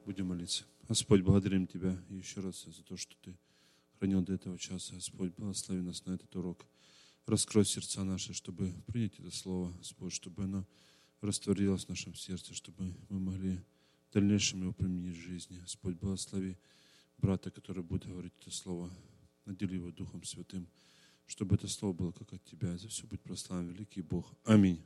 Будем молиться. Господь, благодарим Тебя еще раз за то, что Ты хранил до этого часа. Господь, благослови нас на этот урок. Раскрой сердца наши, чтобы принять это слово, Господь, чтобы оно растворилось в нашем сердце, чтобы мы могли в дальнейшем его применить в жизни. Господь, благослови брата, который будет говорить это слово. Надели его Духом Святым, чтобы это слово было как от Тебя. За все будь прославлен, великий Бог. Аминь.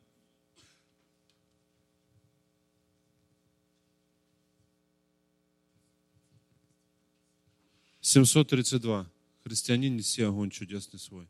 «732. Христианин, неси огонь чудесный свой».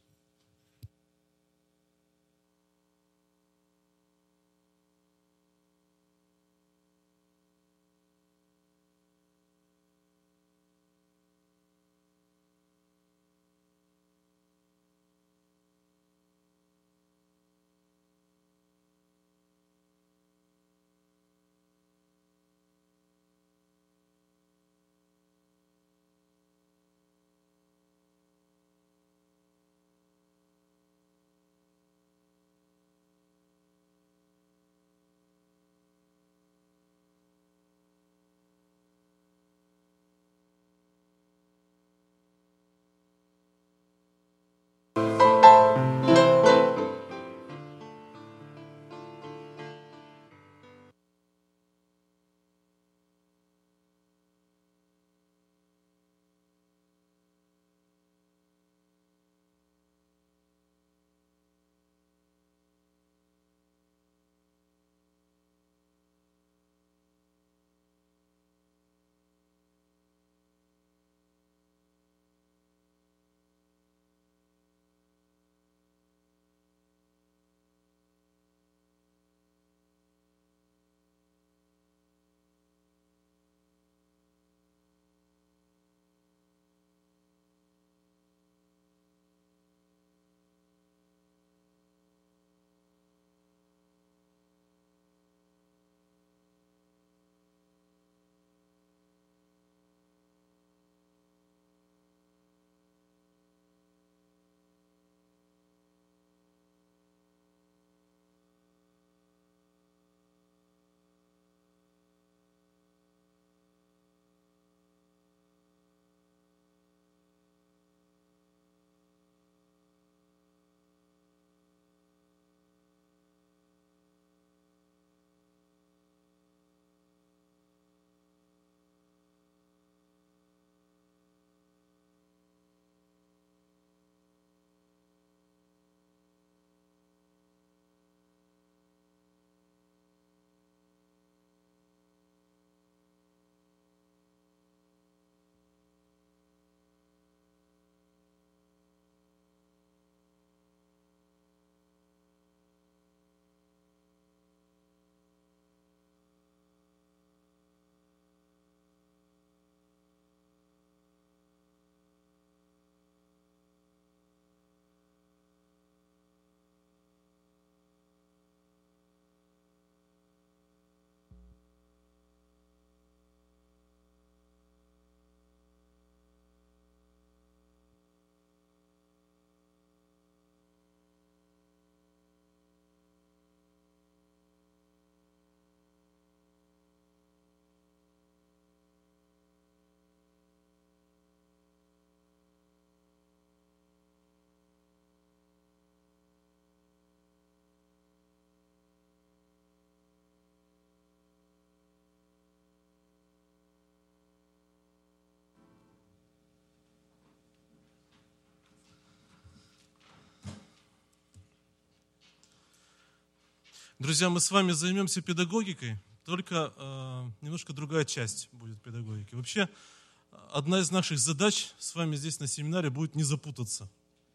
Друзья, мы с вами займемся педагогикой, только немножко другая часть будет педагогики. Вообще, одна из наших задач с вами здесь на семинаре будет не запутаться.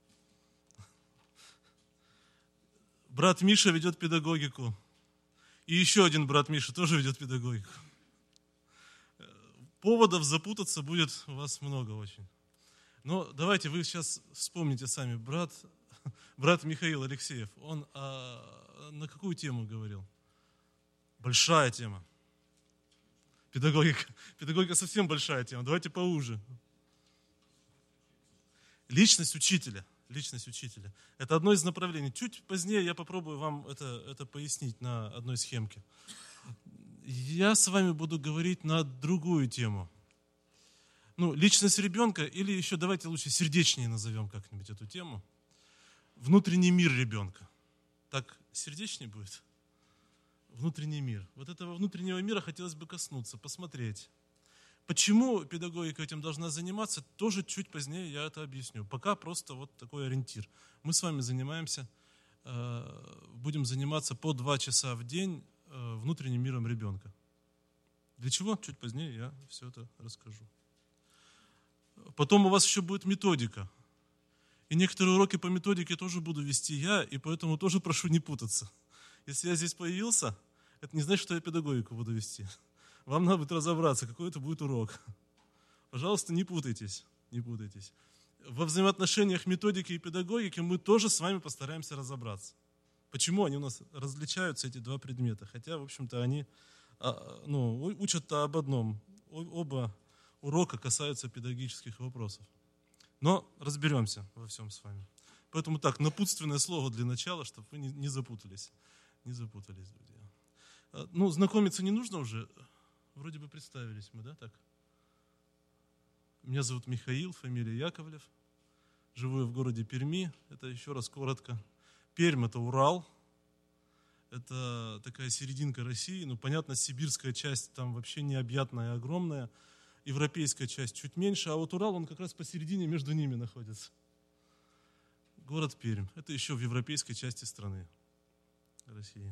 Брат Миша ведет педагогику, и еще один брат Миша тоже ведет педагогику. Поводов запутаться будет у вас много очень. Но давайте вы сейчас вспомните сами, брат Михаил Алексеев, он на какую тему говорил? Большая тема. Педагогика. Педагогика совсем большая тема. Давайте поуже. Личность учителя. Личность учителя. Это одно из направлений. Чуть позднее я попробую вам это пояснить на одной схемке. Я с вами буду говорить на другую тему. Личность ребенка, или еще давайте лучше сердечнее назовем как-нибудь эту тему. Внутренний мир ребенка. Так сердечнее будет? Внутренний мир. Вот этого внутреннего мира хотелось бы коснуться, посмотреть. Почему педагогика этим должна заниматься, тоже чуть позднее я это объясню. Пока просто вот такой ориентир. Мы с вами будем заниматься по 2 часа в день внутренним миром ребенка. Для чего? Чуть позднее я все это расскажу. Потом у вас еще будет методика. И некоторые уроки по методике тоже буду вести я, и поэтому тоже прошу не путаться. Если я здесь появился, это не значит, что я педагогику буду вести. Вам надо будет разобраться, какой это будет урок. Пожалуйста, не путайтесь, не путайтесь. Во взаимоотношениях методики и педагогики мы тоже с вами постараемся разобраться. Почему они у нас различаются, эти 2 предмета? Хотя, в общем-то, они учат-то об одном. Оба урока касаются педагогических вопросов. Но разберемся во всем с вами. Поэтому так, напутственное слово для начала, чтобы вы не запутались. Не запутались, друзья. Знакомиться не нужно уже. Вроде бы представились мы, да, так? Меня зовут Михаил, фамилия Яковлев. Живу я в городе Перми. Это еще раз коротко. Пермь – это Урал. Это такая серединка России. Понятно, сибирская часть там вообще необъятная, огромная. Европейская часть чуть меньше, а вот Урал, он как раз посередине между ними находится. Город Пермь. Это еще в европейской части страны России.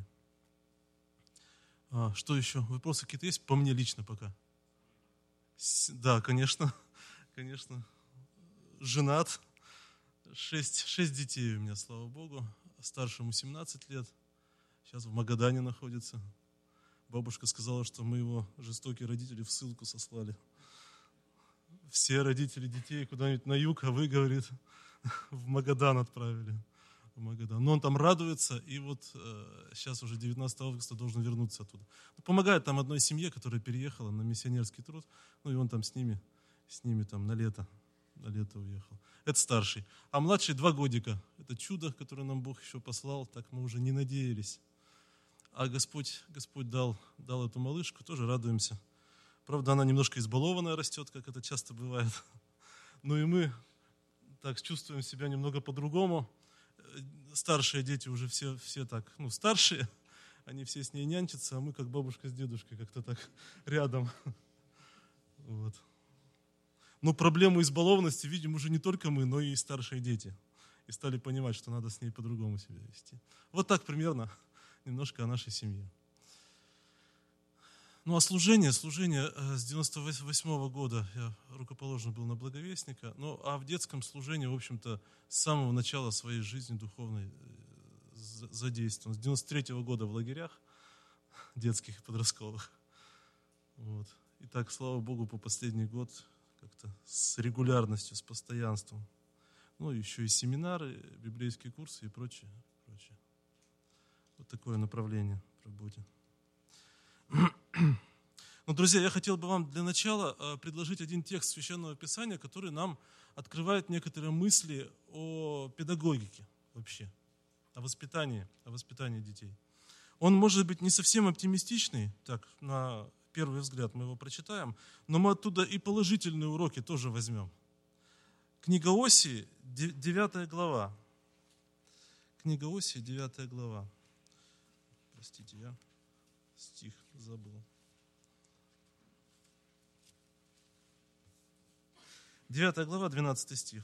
Что еще? Вопросы какие-то есть? По мне лично пока. Да, конечно. Конечно. Женат. 6 детей у меня, слава Богу. Старшему 17 лет. Сейчас в Магадане находится. Бабушка сказала, что мы его, жестокие родители, в ссылку сослали. Все родители детей куда-нибудь на юг, а вы, говорит, в Магадан отправили. В Магадан. Но он там радуется, и вот сейчас уже 19 августа должен вернуться оттуда. Помогает там одной семье, которая переехала на миссионерский труд, и он там с ними там на лето уехал. Это старший. А младший 2 годика. Это чудо, которое нам Бог еще послал, так мы уже не надеялись. А Господь дал эту малышку, тоже радуемся. Правда, она немножко избалованная растет, как это часто бывает. И мы так чувствуем себя немного по-другому. Старшие дети уже все так, старшие, они все с ней нянчатся, а мы как бабушка с дедушкой как-то так рядом. Вот. Но проблему избалованности видим уже не только мы, но и старшие дети. И стали понимать, что надо с ней по-другому себя вести. Вот так примерно немножко о нашей семье. А служение с 98 года я рукоположен был на благовестника, а в детском служении, в общем-то, с самого начала своей жизни духовной задействован. С 93 года в лагерях детских и подростковых. Вот. И так, слава Богу, по последний год как-то с регулярностью, с постоянством. Еще и семинары, библейские курсы и прочее. Вот такое направление в работе. Друзья, я хотел бы вам для начала предложить один текст Священного Писания, который нам открывает некоторые мысли о педагогике вообще, о воспитании детей. Он может быть не совсем оптимистичный, так, на первый взгляд мы его прочитаем, но мы оттуда и положительные уроки тоже возьмем. Книга Осии, 9 глава. Книга Осии, 9 глава. Простите, я стих забыл. 9 глава, 12 стих.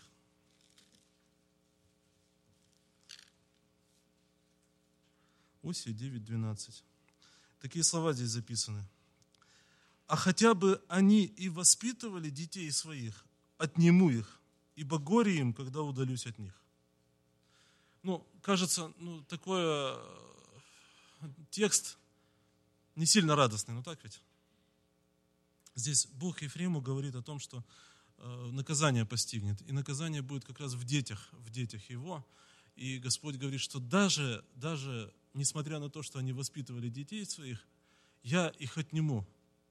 Осия 9:12. Такие слова здесь записаны. «А хотя бы они и воспитывали детей своих, отниму их, ибо горе им, когда удалюсь от них». Кажется, такой текст не сильно радостный, так ведь? Здесь Бог Ефрему говорит о том, что наказание постигнет, и наказание будет как раз в детях его. И Господь говорит, что даже несмотря на то, что они воспитывали детей своих, я их отниму,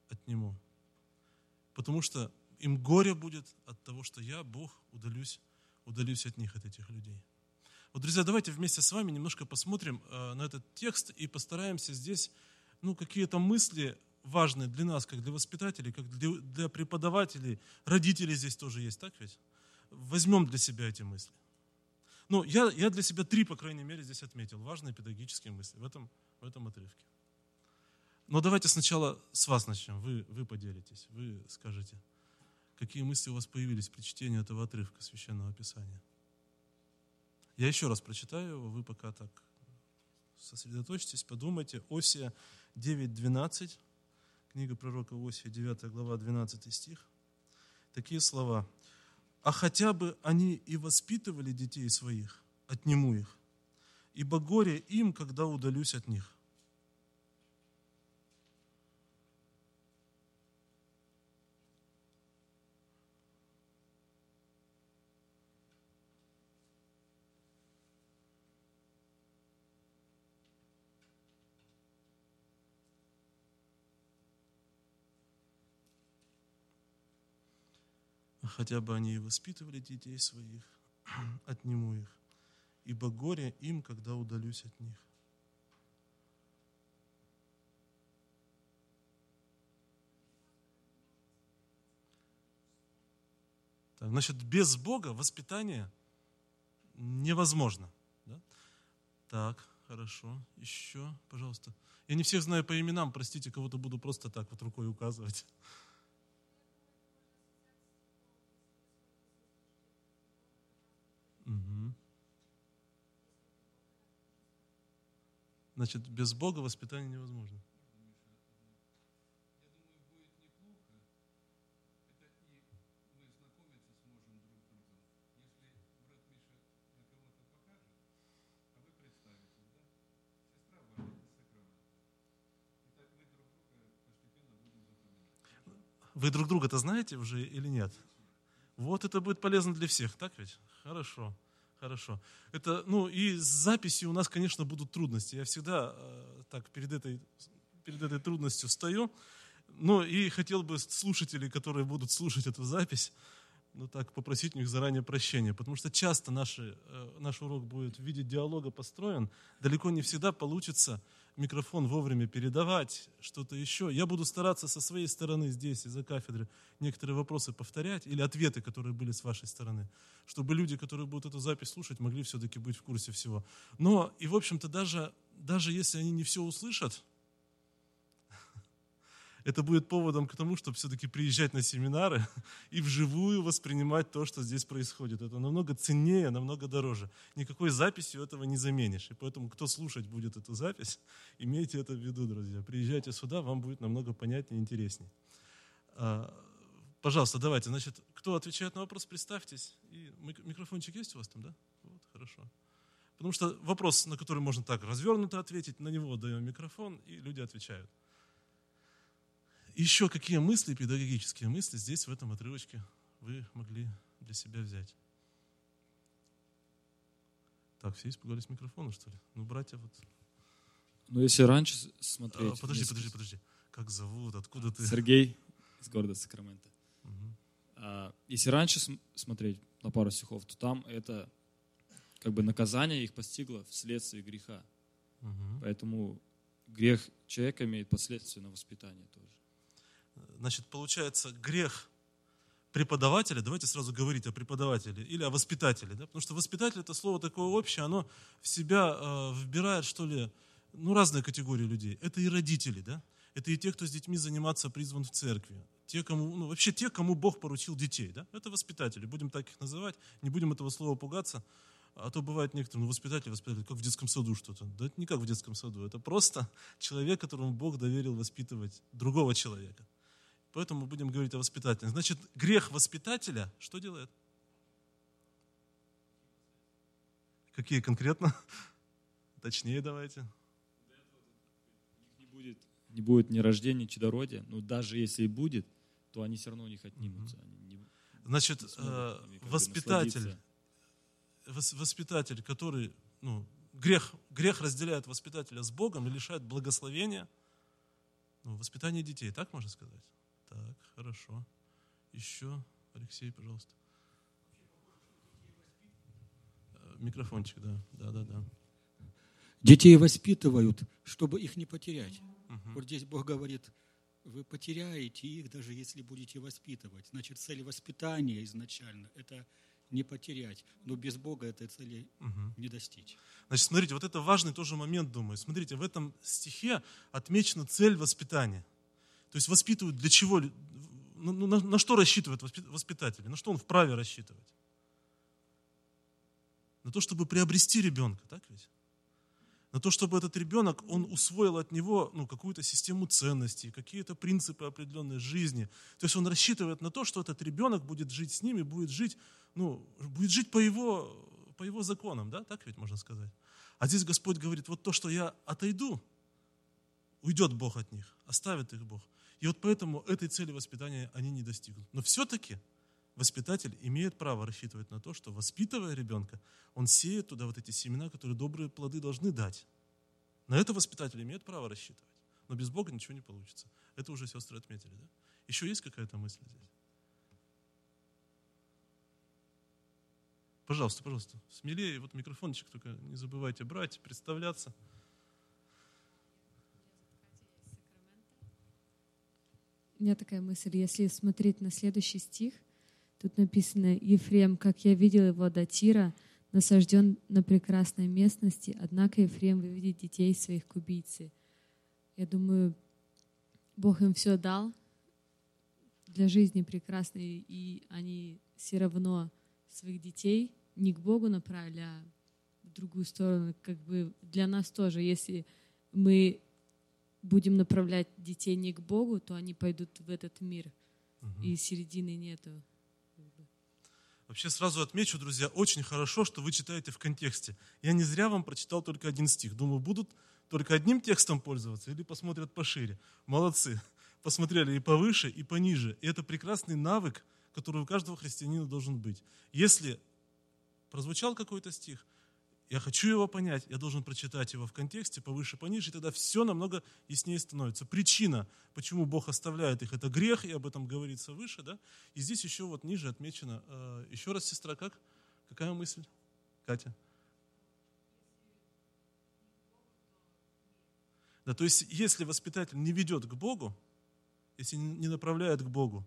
потому что им горе будет от того, что я, Бог, удалюсь от них, от этих людей. Вот, друзья, давайте вместе с вами немножко посмотрим на этот текст и постараемся здесь, какие-то мысли важное для нас, как для воспитателей, как для преподавателей, родителей здесь тоже есть, так ведь? Возьмем для себя эти мысли. Ну, я для себя 3, по крайней мере, здесь отметил. Важные педагогические мысли в этом отрывке. Но давайте сначала с вас начнем. Вы поделитесь, вы скажете, какие мысли у вас появились при чтении этого отрывка Священного Писания. Я еще раз прочитаю его, вы пока так сосредоточьтесь, подумайте. Осия 9:12, книга пророка Осия, 9 глава, 12 стих. Такие слова. «А хотя бы они и воспитывали детей своих, отниму их, ибо горе им, когда удалюсь от них». Хотя бы они и воспитывали детей своих, отниму их, ибо горе им, когда удалюсь от них. Так, значит, без Бога воспитание невозможно. Да? Так, хорошо. Еще, пожалуйста. Я не всех знаю по именам, простите, кого-то буду просто так вот рукой указывать. Угу. Значит, без Бога воспитание невозможно. Вы друг друга-то знаете уже или нет? Вот это будет полезно для всех, так ведь? Хорошо, хорошо. Это, ну и с записью у нас, конечно, будут трудности. Я всегда так перед этой трудностью стою. Ну и хотел бы слушателей, которые будут слушать эту запись, ну так попросить у них заранее прощения, потому что часто наш урок будет в виде диалога построен, далеко не всегда получится микрофон вовремя передавать, что-то еще. Я буду стараться со своей стороны здесь, из-за кафедры, некоторые вопросы повторять или ответы, которые были с вашей стороны, чтобы люди, которые будут эту запись слушать, могли все-таки быть в курсе всего. Но и, в общем-то, даже если они не все услышат, это будет поводом к тому, чтобы все-таки приезжать на семинары и вживую воспринимать то, что здесь происходит. Это намного ценнее, намного дороже. Никакой записью этого не заменишь. И поэтому, кто слушать будет эту запись, имейте это в виду, друзья. Приезжайте сюда, вам будет намного понятнее и интереснее. Пожалуйста, давайте. Значит, кто отвечает на вопрос, представьтесь. И микрофончик есть у вас там, да? Вот, хорошо. Потому что вопрос, на который можно так развернуто ответить, на него даем микрофон, и люди отвечают. Еще какие мысли, педагогические мысли здесь, в этом отрывочке, вы могли для себя взять? Так, все испугались микрофона, что ли? Ну, братья, вот. Ну, если раньше смотреть... Подожди. Как зовут? Откуда ты? Сергей из города Сакраменто. Угу. Если раньше смотреть на пару стихов, то там это как бы наказание их постигло вследствие греха. Угу. Поэтому грех человека имеет последствия на воспитание тоже. Значит, получается, грех преподавателя, давайте сразу говорить о преподавателе или о воспитателе, да? Потому что воспитатель — это слово такое общее, оно в себя вбирает, что ли, ну, разные категории людей. Это и родители, да? Это и те, кто с детьми заниматься призван в церкви. Вообще те, кому Бог поручил детей, да? Это воспитатели, будем так их называть, не будем этого слова пугаться. А то бывает некоторым, воспитатель, как в детском саду что-то. Да это не как в детском саду, это просто человек, которому Бог доверил воспитывать другого человека. Поэтому будем говорить о воспитателе. Значит, грех воспитателя что делает? Какие конкретно? Точнее давайте. Не будет ни рождения, ни чадородия. Но даже если и будет, то они все равно у них отнимутся. Значит, воспитатель, который, грех разделяет воспитателя с Богом и лишает благословения, воспитания детей, так можно сказать? Так, хорошо. Еще, Алексей, пожалуйста. Микрофончик, да. Детей воспитывают, чтобы их не потерять. Угу. Вот здесь Бог говорит, вы потеряете их, даже если будете воспитывать. Значит, цель воспитания изначально – это не потерять. Но без Бога этой цели не достичь. Значит, смотрите, вот это важный тоже момент, думаю. Смотрите, в этом стихе отмечена цель воспитания. То есть воспитывают для чего? На что рассчитывают воспитатели? На что он вправе рассчитывать? На то, чтобы приобрести ребенка, так ведь? На то, чтобы этот ребенок, он усвоил от него какую-то систему ценностей, какие-то принципы определенной жизни. То есть он рассчитывает на то, что этот ребенок будет жить с ними, будет жить по его законам, да? Так ведь можно сказать. А здесь Господь говорит, вот то, что я отойду, уйдет Бог от них, оставит их Бог. И вот поэтому этой цели воспитания они не достигнут. Но все-таки воспитатель имеет право рассчитывать на то, что, воспитывая ребенка, он сеет туда вот эти семена, которые добрые плоды должны дать. На это воспитатель имеет право рассчитывать. Но без Бога ничего не получится. Это уже сестры отметили, да? Еще есть какая-то мысль здесь? Пожалуйста, смелее, вот микрофончик, только не забывайте брать, представляться. У меня такая мысль, если смотреть на следующий стих, тут написано: «Ефрем, как я видел его до Тира, насажден на прекрасной местности, однако Ефрем выведет детей своих к убийце». Я думаю, Бог им все дал для жизни прекрасной, и они все равно своих детей не к Богу направили, а в другую сторону. Как бы для нас тоже, если мы будем направлять детей не к Богу, то они пойдут в этот мир, и середины нету. Вообще сразу отмечу, друзья, очень хорошо, что вы читаете в контексте. Я не зря вам прочитал только один стих. Думаю, будут только одним текстом пользоваться или посмотрят пошире. Молодцы. Посмотрели и повыше, и пониже. И это прекрасный навык, который у каждого христианина должен быть. Если прозвучал какой-то стих, я хочу его понять, я должен прочитать его в контексте, повыше, пониже, и тогда все намного яснее становится. Причина, почему Бог оставляет их, это грех, и об этом говорится выше, да? И здесь еще вот ниже отмечено, еще раз, сестра, как? Какая мысль? Катя? Да, то есть, если воспитатель не ведет к Богу, если не направляет к Богу,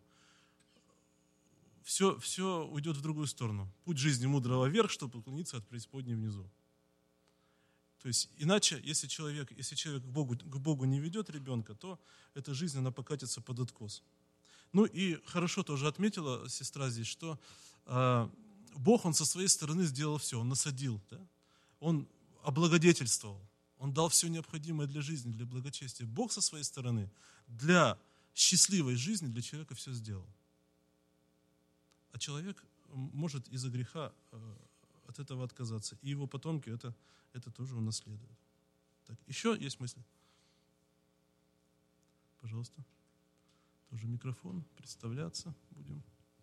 все уйдет в другую сторону. Путь жизни мудрого вверх, чтобы уклониться от преисподней внизу. То есть, иначе, если человек к Богу не ведет ребенка, то эта жизнь, она покатится под откос. Ну и хорошо тоже отметила сестра здесь, что Бог, Он со своей стороны сделал все, Он насадил, да? Он облагодетельствовал, Он дал все необходимое для жизни, для благочестия. Бог со своей стороны для счастливой жизни для человека все сделал. А человек может из-за греха от этого отказаться. И его потомки это тоже унаследуют. Так, еще есть мысли? Пожалуйста. Тоже микрофон. Представляться будем.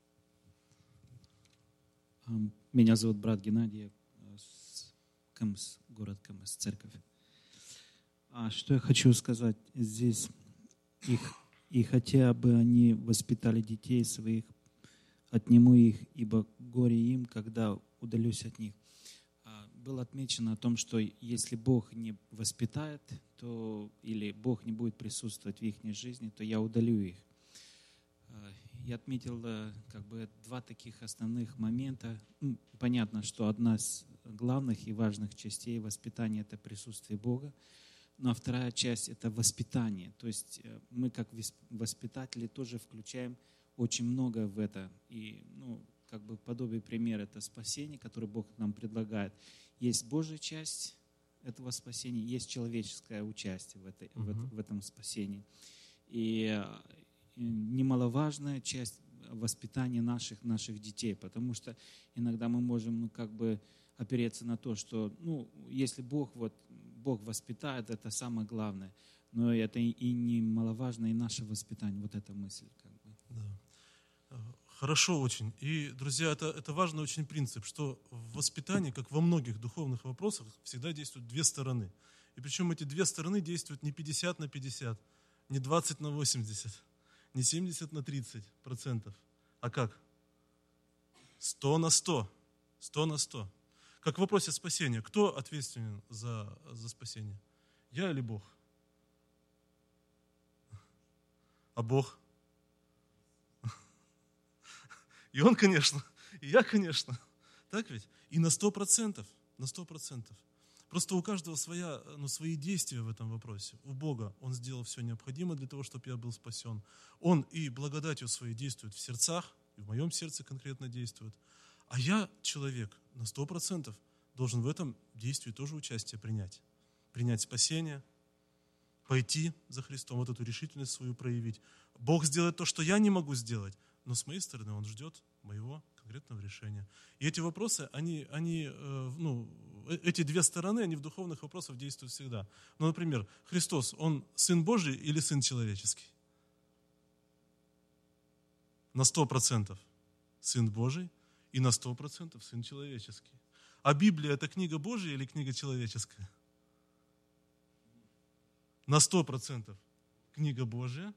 Меня зовут брат Геннадий, Камс, город Камс, церковь. Что я хочу сказать здесь? И хотя бы они воспитали детей своих, отниму их, ибо горе им, когда удалюсь от них. Было отмечено о том, что если Бог не воспитает, то, или Бог не будет присутствовать в их жизни, то я удалю их. Я отметил два таких основных момента. Понятно, что одна из главных и важных частей воспитания – это присутствие Бога, но вторая часть – это воспитание. То есть мы, как воспитатели, тоже включаем очень много в это. И, подобие примера – это спасение, которое Бог нам предлагает. Есть Божья часть этого спасения, есть человеческое участие в этом спасении. И немаловажная часть воспитания наших детей, потому что иногда мы можем опереться на то, что если Бог воспитает, это самое главное. Но это и немаловажно, и наше воспитание. Вот эта мысль. Да. Хорошо очень. И, друзья, это важный очень принцип, что в воспитании, как во многих духовных вопросах, всегда действуют две стороны. И причем эти две стороны действуют не 50 на 50, не 20 на 80, не 70 на 30%. А как? 100 на 100. 100 на 100. Как в вопросе спасения. Кто ответственен за спасение? Я или Бог? А Бог? И Он, конечно, и я, конечно. Так ведь? И на 100%. На 100%. Просто у каждого свои действия в этом вопросе. У Бога Он сделал все необходимое для того, чтобы я был спасен. Он и благодатью своей действует в сердцах, и в моем сердце конкретно действует. А я, человек, на 100% должен в этом действии тоже участие принять. Принять спасение, пойти за Христом, вот эту решительность свою проявить. Бог сделает то, что я не могу сделать, но с моей стороны Он ждет моего конкретного решения. И эти вопросы, эти две стороны, они в духовных вопросах действуют всегда. Ну, например, Христос, Он Сын Божий или Сын человеческий? На 100% Сын Божий и на 100% Сын человеческий. А Библия – это книга Божия или книга человеческая? На 100% книга Божия.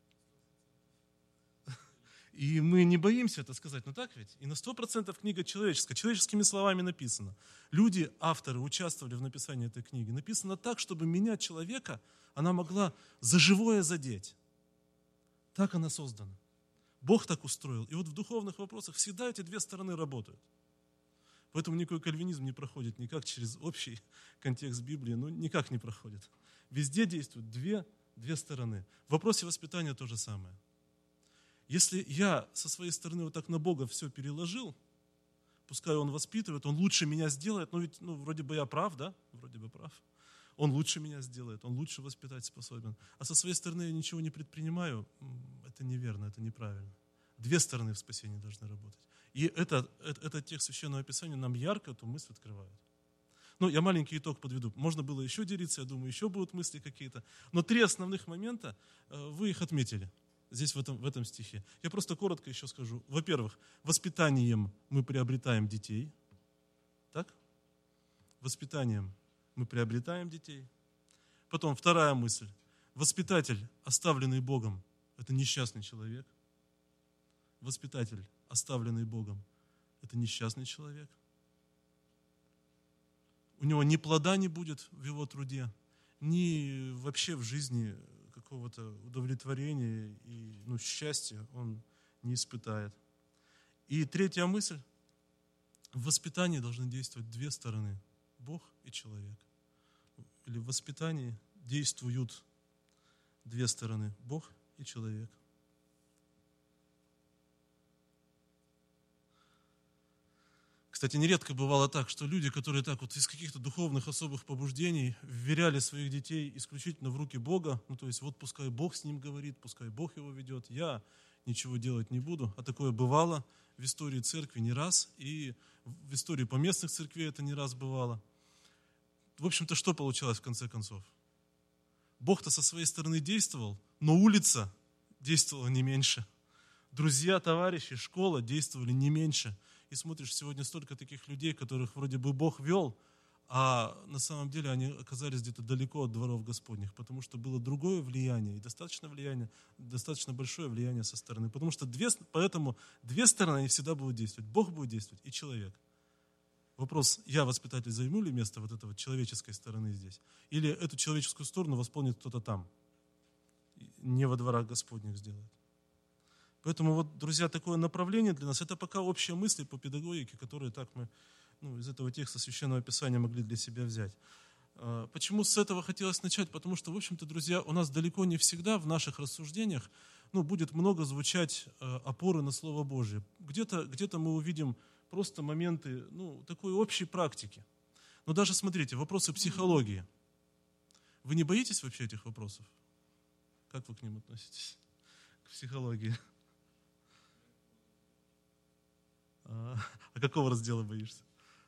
И мы не боимся это сказать, но так ведь? И на 100% книга человеческая. Человеческими словами написано. Люди, авторы, участвовали в написании этой книги. Написано так, чтобы меня, человека, она могла за живое задеть. Так она создана. Бог так устроил. И вот в духовных вопросах всегда эти две стороны работают. Поэтому никакой кальвинизм не проходит никак через общий контекст Библии, никак не проходит. Везде действуют две стороны. В вопросе воспитания то же самое. Если я со своей стороны вот так на Бога все переложил, пускай Он воспитывает, Он лучше меня сделает, вроде бы я прав, да? Вроде бы прав. Он лучше меня сделает, Он лучше воспитать способен. А со своей стороны я ничего не предпринимаю, это неверно, это неправильно. Две стороны в спасении должны работать. И этот текст Священного Писания нам ярко эту мысль открывает. Я маленький итог подведу. Можно было еще делиться, я думаю, еще будут мысли какие-то. Но 3 основных момента, вы их отметили здесь в этом стихе. Я просто коротко еще скажу. Во-первых, воспитанием мы приобретаем детей. Так? Воспитанием мы приобретаем детей. Потом вторая мысль. Воспитатель, оставленный Богом, это несчастный человек. Воспитатель, оставленный Богом, это несчастный человек. У него ни плода не будет в его труде, ни вообще в жизни какого-то удовлетворения и счастья он не испытает. И третья мысль. В воспитании должны действовать две стороны. Бог и человек. Или в воспитании действуют две стороны. Бог и человек. Кстати, нередко бывало так, что люди, которые так вот из каких-то духовных особых побуждений вверяли своих детей исключительно в руки Бога, то есть вот пускай Бог с ним говорит, пускай Бог его ведет, я ничего делать не буду. А такое бывало в истории церкви не раз, и в истории поместных церквей это не раз бывало. В общем-то, что получалось в конце концов? Бог-то со своей стороны действовал, но улица действовала не меньше. Друзья, товарищи, школа действовали не меньше. И смотришь, сегодня столько таких людей, которых вроде бы Бог вел, а на самом деле они оказались где-то далеко от дворов Господних, потому что было другое влияние, и достаточно большое влияние со стороны. Поэтому две стороны, они всегда будут действовать. Бог будет действовать и человек. Вопрос, я, воспитатель, займу ли место вот этой вот человеческой стороны здесь? Или эту человеческую сторону восполнит кто-то там, не во дворах Господних сделает? Поэтому, друзья, такое направление для нас, это пока общие мысли по педагогике, которые так мы из этого текста Священного Писания могли для себя взять. Почему с этого хотелось начать? Потому что, в общем-то, друзья, у нас далеко не всегда в наших рассуждениях будет много звучать опоры на Слово Божие. Где-то мы увидим просто моменты такой общей практики. Но даже, смотрите, вопросы психологии. Вы не боитесь вообще этих вопросов? Как вы к ним относитесь? К психологии? А какого раздела боишься?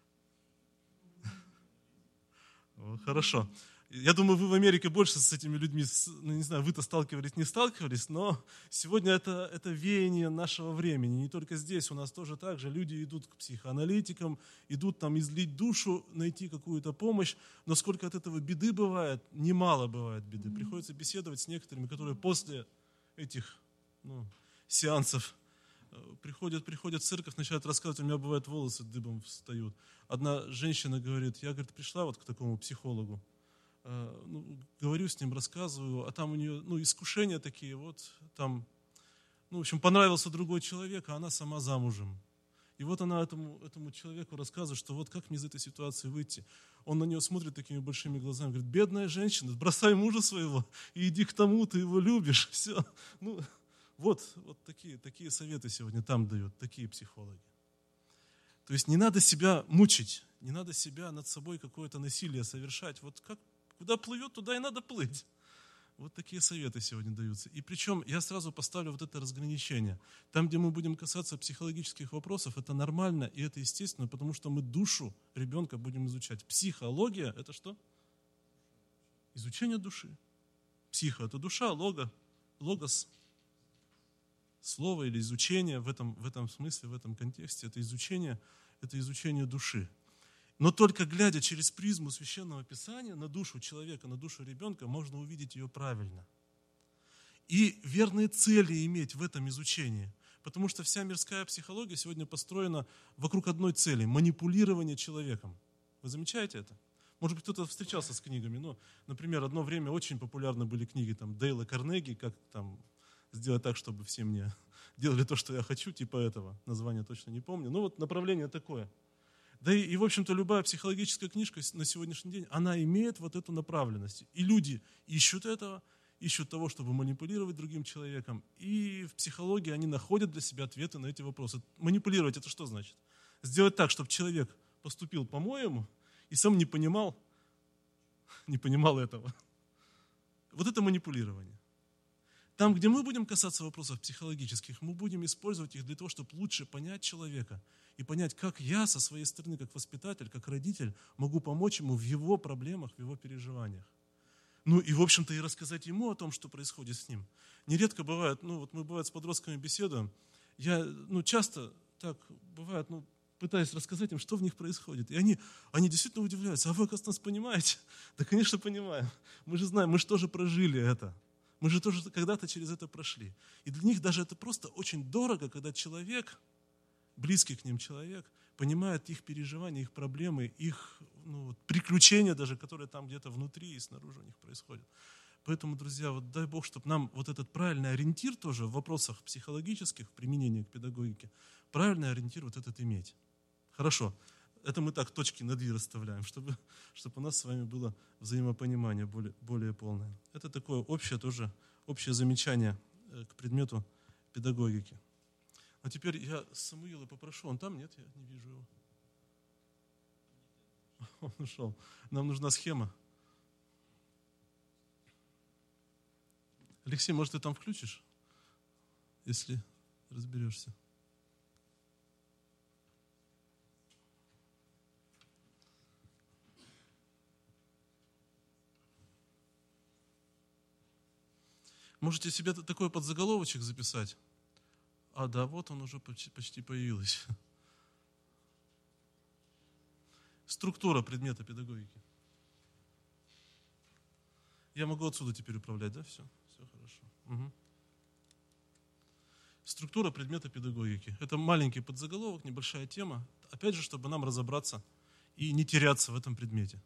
Хорошо. Я думаю, вы в Америке больше с этими людьми, не знаю, вы-то сталкивались, не сталкивались, но сегодня это веяние нашего времени. Не только здесь, у нас тоже так же. Люди идут к психоаналитикам, идут там излить душу, найти какую-то помощь. Но сколько от этого беды бывает, немало бывает беды. Приходится беседовать с некоторыми, которые после этих сеансов приходят в церковь, начинают рассказывать, у меня бывает волосы дыбом встают. Одна женщина говорит, я, пришла к такому психологу, говорю с ним, рассказываю, а там у нее искушения такие, вот там, в общем, понравился другой человек, а она сама замужем. И вот она этому человеку рассказывает, что вот как мне из этой ситуации выйти. Он на нее смотрит такими большими глазами, говорит: бедная женщина, бросай мужа своего и иди к тому, ты его любишь. Все. Вот такие советы сегодня там дают, такие психологи. То есть не надо себя мучить, не надо себя над собой какое-то насилие совершать. Вот куда плывет, туда и надо плыть. Вот такие советы сегодня даются. И причем я сразу поставлю вот это разграничение. Там, где мы будем касаться психологических вопросов, это нормально и это естественно, потому что мы душу ребенка будем изучать. Психология – это что? Изучение души. Психо – это душа, логос, слово или изучение в этом смысле, в этом контексте – это изучение души. Но только глядя через призму Священного Писания на душу человека, на душу ребенка, можно увидеть ее правильно. И верные цели иметь в этом изучении. Потому что вся мирская психология сегодня построена вокруг одной цели – манипулирование человеком. Вы замечаете это? Может быть, кто-то встречался с книгами. Например, одно время очень популярны были книги Дейла Карнеги, как сделать так, чтобы все мне делали то, что я хочу, типа этого. Название точно не помню. Направление такое. Да и, в общем-то, любая психологическая книжка на сегодняшний день, она имеет вот эту направленность. И люди ищут этого, ищут того, чтобы манипулировать другим человеком. И в психологии они находят для себя ответы на эти вопросы. Манипулировать – это что значит? Сделать так, чтобы человек поступил по-моему и сам не понимал этого. Вот это манипулирование. Там, где мы будем касаться вопросов психологических, мы будем использовать их для того, чтобы лучше понять человека и понять, как я со своей стороны, как воспитатель, как родитель, могу помочь ему в его проблемах, в его переживаниях. И, в общем-то, и рассказать ему о том, что происходит с ним. Нередко бывает, мы с подростками беседуем, я часто так бывает, пытаюсь рассказать им, что в них происходит. И они действительно удивляются: а вы, оказывается, нас понимаете? Да, конечно, понимаем. Мы же знаем, мы же тоже прожили это. Мы же тоже когда-то через это прошли. И для них даже это просто очень дорого, когда человек, близкий к ним человек, понимает их переживания, их проблемы, их приключения даже, которые там где-то внутри и снаружи у них происходят. Поэтому, друзья, дай Бог, чтобы нам вот этот правильный ориентир тоже в вопросах психологических, в применении к педагогике, правильный ориентир вот этот иметь. Хорошо. Это мы так точки над «и» расставляем, чтобы у нас с вами было взаимопонимание более полное. Это такое общее замечание к предмету педагогики. А теперь я Самуила попрошу. Он там? Нет, я не вижу его. Он ушел. Нам нужна схема. Алексей, может, ты там включишь, если разберешься? Можете себе такой подзаголовочек записать. Да, вот он уже почти появился. Структура предмета педагогики. Я могу отсюда теперь управлять, да? Все хорошо. Угу. Структура предмета педагогики. Это маленький подзаголовок, небольшая тема. Опять же, чтобы нам разобраться и не теряться в этом предмете.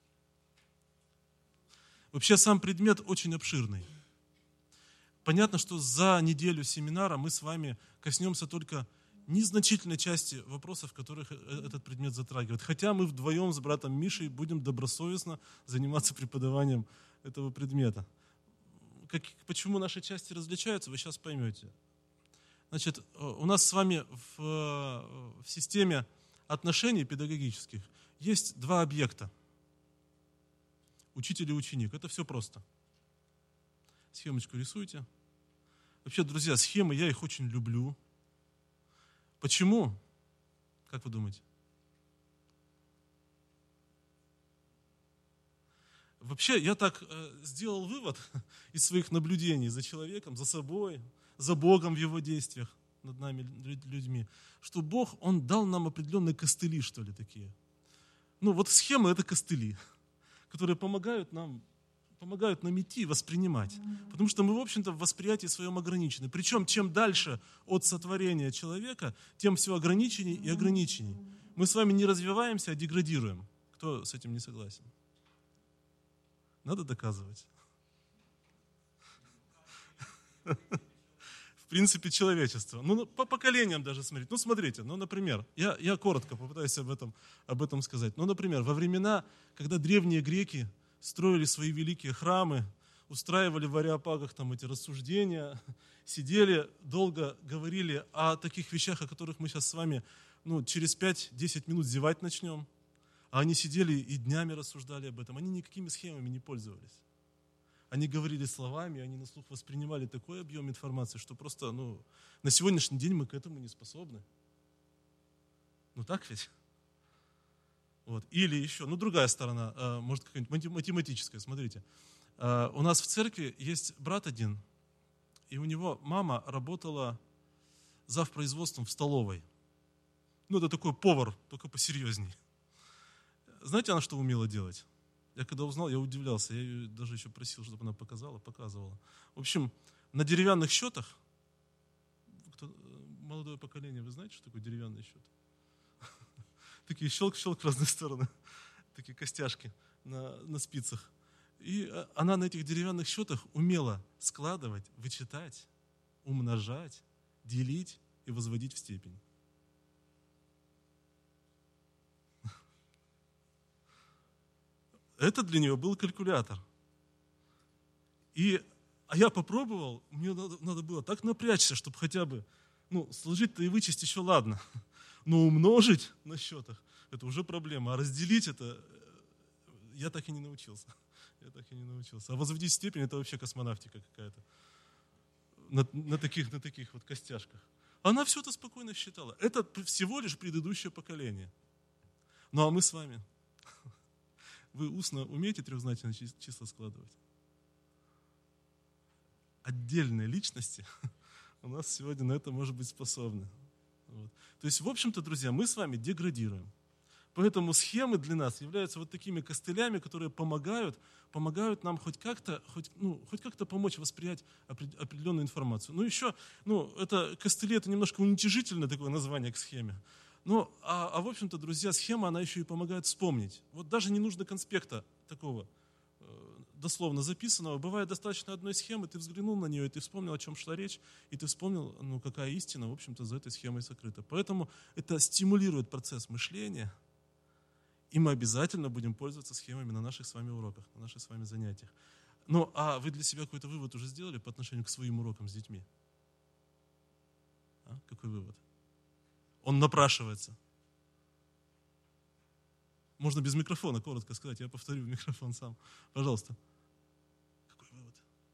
Вообще сам предмет очень обширный. Понятно, что за неделю семинара мы с вами коснемся только незначительной части вопросов, которых этот предмет затрагивает. Хотя мы вдвоем с братом Мишей будем добросовестно заниматься преподаванием этого предмета. Почему наши части различаются, вы сейчас поймете. Значит, у нас с вами в системе отношений педагогических есть два объекта. Учитель и ученик. Это все просто. Схемочку рисуйте. Вообще, друзья, схемы, я их очень люблю. Почему? Как вы думаете? Вообще, я так сделал вывод из своих наблюдений за человеком, за собой, за Богом в его действиях над нами, людьми, что Бог, Он дал нам определенные костыли, что ли, такие. Схемы – это костыли, которые помогают нам идти, воспринимать. Потому что мы, в общем-то, в восприятии своем ограничены. Причем, чем дальше от сотворения человека, тем все ограниченней и ограниченней. Мы с вами не развиваемся, а деградируем. Кто с этим не согласен? Надо доказывать. В принципе, человечество. Ну, по поколениям даже смотреть. Ну, смотрите, ну, например, я коротко попытаюсь об этом сказать. Ну, например, во времена, когда древние греки строили свои великие храмы, устраивали в ареопагах там эти рассуждения, сидели, долго говорили о таких вещах, о которых мы сейчас с вами через 5-10 минут зевать начнем. А они сидели и днями рассуждали об этом. Они никакими схемами не пользовались. Они говорили словами, они на слух воспринимали такой объем информации, что просто, на сегодняшний день мы к этому не способны. Ну так ведь? Вот. Или еще, другая сторона, может какая-нибудь математическая, смотрите. У нас в церкви есть брат один, и у него мама работала завпроизводством в столовой. Это такой повар, только посерьезней. Знаете, она что умела делать? Я когда узнал, я удивлялся. Я ее даже еще просил, чтобы она показывала. В общем, на деревянных счетах, молодое поколение, вы знаете, что такое деревянный счет? Такие щелк-щелк в разные стороны, такие костяшки на спицах. И она на этих деревянных счетах умела складывать, вычитать, умножать, делить и возводить в степень. Это для нее был калькулятор. А я попробовал, мне надо было так напрячься, чтобы хотя бы, сложить-то и вычесть еще ладно. Но умножить на счетах – это уже проблема. А разделить это я так и не научился. А возводить в степень – это вообще космонавтика какая-то. На таких вот костяшках. Она все это спокойно считала. Это всего лишь предыдущее поколение. А мы с вами. Вы устно умеете трехзначные числа складывать? Отдельные личности у нас сегодня на это, может быть, способны. Вот. То есть, в общем-то, друзья, мы с вами деградируем. Поэтому схемы для нас являются вот такими костылями, которые помогают нам хоть как-то помочь воспринять определенную информацию. Еще, это костыли, это немножко уничижительное такое название к схеме. В общем-то, друзья, схема, она еще и помогает вспомнить. Вот даже не нужно конспекта такого дословно записанного. Бывает достаточно одной схемы, ты взглянул на нее, и ты вспомнил, о чем шла речь, и ты вспомнил, какая истина, в общем-то, за этой схемой сокрыта. Поэтому это стимулирует процесс мышления, и мы обязательно будем пользоваться схемами на наших с вами уроках, на наших с вами занятиях. А вы для себя какой-то вывод уже сделали по отношению к своим урокам с детьми? Какой вывод? Он напрашивается. Можно без микрофона коротко сказать, я повторю в микрофон сам. Пожалуйста. Какой вывод?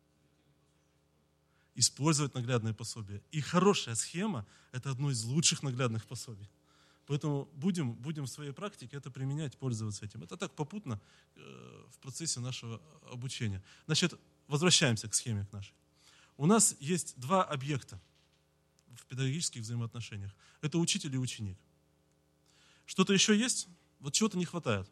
Использовать наглядные пособия. И хорошая схема – это одно из лучших наглядных пособий. Поэтому будем в своей практике это применять, пользоваться этим. Это так попутно в процессе нашего обучения. Значит, возвращаемся к схеме нашей. У нас есть два объекта в педагогических взаимоотношениях. Это учитель и ученик. Что-то еще есть? Вот чего-то не хватает.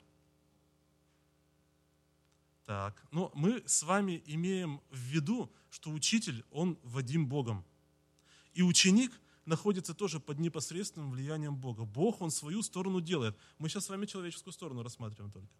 Так, мы с вами имеем в виду, что учитель, он водим Богом. И ученик находится тоже под непосредственным влиянием Бога. Бог, он свою сторону делает. Мы сейчас с вами человеческую сторону рассматриваем только.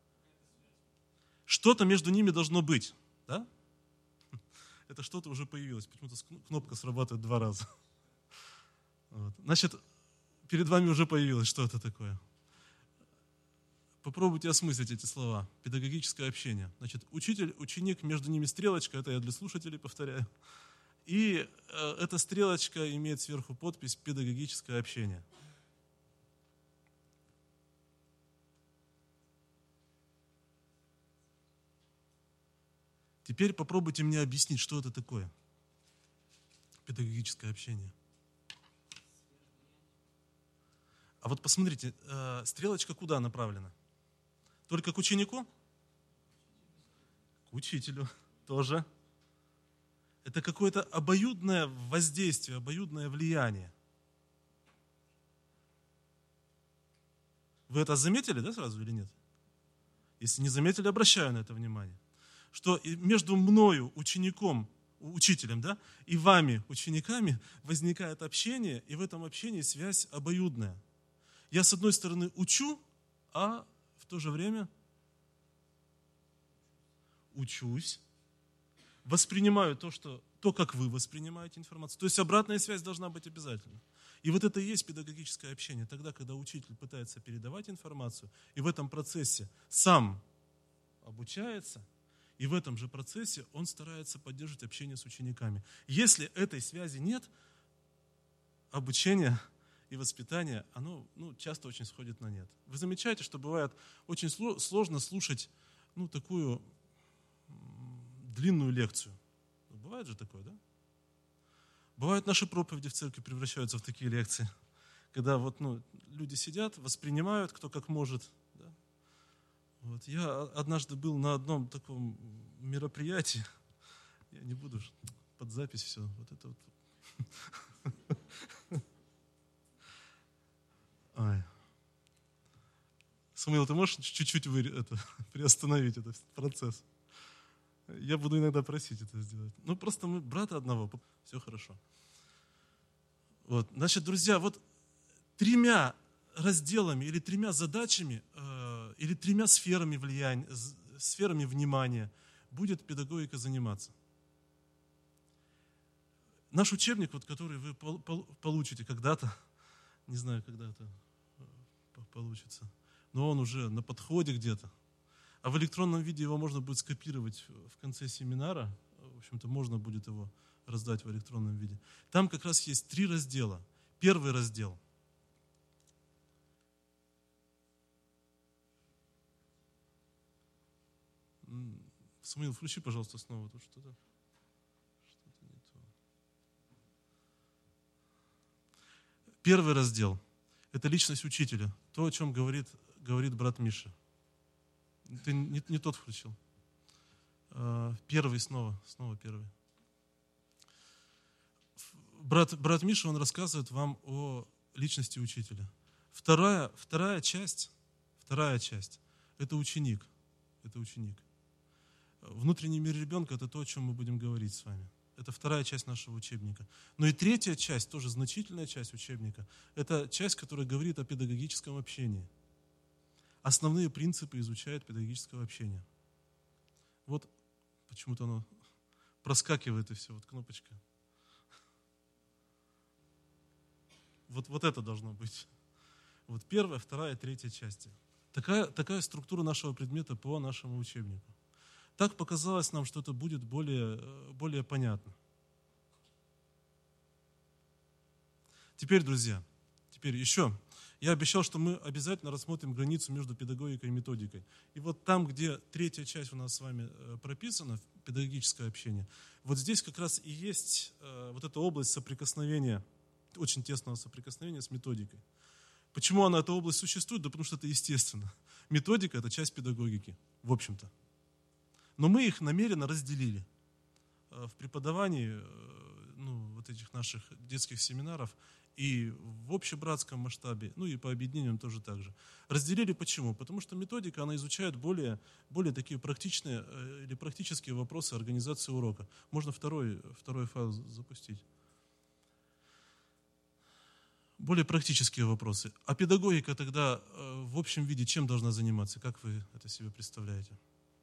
Что-то между ними должно быть. Да? Это что-то уже появилось. Почему-то кнопка срабатывает 2 раза. Вот. Значит, перед вами уже появилось что-то такое. Попробуйте осмыслить эти слова. Педагогическое общение. Значит, учитель, ученик, между ними стрелочка, это я для слушателей повторяю. И эта стрелочка имеет сверху подпись «Педагогическое общение». Теперь попробуйте мне объяснить, что это такое педагогическое общение. А вот посмотрите, стрелочка куда направлена? Только к ученику? К учителю тоже. Это какое-то обоюдное воздействие, обоюдное влияние. Вы это заметили, да, сразу или нет? Если не заметили, обращаю на это внимание. Что между мною, учеником, учителем, да, и вами, учениками, возникает общение, и в этом общении связь обоюдная. Я, с одной стороны, учу, а в то же время учусь, воспринимаю то, как вы воспринимаете информацию. То есть обратная связь должна быть обязательно. И вот это и есть педагогическое общение. Тогда, когда учитель пытается передавать информацию, и в этом процессе сам обучается, и в этом же процессе он старается поддерживать общение с учениками. Если этой связи нет, обучение и воспитание, оно часто очень сходит на нет. Вы замечаете, что бывает очень сложно слушать такую длинную лекцию. Бывает же такое, да? Бывают наши проповеди в церкви превращаются в такие лекции, когда люди сидят, воспринимают, кто как может. Да? Я однажды был на одном таком мероприятии, я не буду под запись все, Самуил, ты можешь чуть-чуть приостановить этот процесс? Я буду иногда просить это сделать. Просто мы брата одного, все хорошо. Значит, друзья, 3 разделами или 3 задачами, или 3 сферами влияния, сферами внимания будет педагогика заниматься. Наш учебник, который вы получите когда-то, не знаю, когда это получится, но он уже на подходе где-то. А в электронном виде его можно будет скопировать в конце семинара. В общем-то, можно будет его раздать в электронном виде. Там как раз есть 3 раздела. Первый раздел. Самуил, включи, пожалуйста, снова тут что-то не то. Первый раздел – это личность учителя. То, о чем говорит брат Миша. Ты не тот включил. Первый снова первый. Брат Миша, он рассказывает вам о личности учителя. Вторая часть – это ученик. Внутренний мир ребенка – это то, о чем мы будем говорить с вами. Это 2 часть нашего учебника. Но и 3 часть, тоже значительная часть учебника, это часть, которая говорит о педагогическом общении. Основные принципы изучает педагогического общения. Почему-то оно проскакивает и все, кнопочка. Это должно быть. 1, 2, 3 части. Такая структура нашего предмета по нашему учебнику. Так показалось нам, что это будет более понятно. Теперь, друзья, еще. Я обещал, что мы обязательно рассмотрим границу между педагогикой и методикой. И там, где 3 часть у нас с вами прописана, педагогическое общение, здесь как раз и есть эта область соприкосновения, очень тесного соприкосновения с методикой. Почему эта область существует? Да потому что это естественно. Методика – это часть педагогики, в общем-то. Но мы их намеренно разделили. В преподавании этих наших детских семинаров и в общебратском масштабе, и по объединениям тоже так же. Разделили почему? Потому что методика, она изучает более такие практичные или практические вопросы организации урока. Можно второй файл запустить. Более практические вопросы. А педагогика тогда в общем виде чем должна заниматься? Как вы это себе представляете?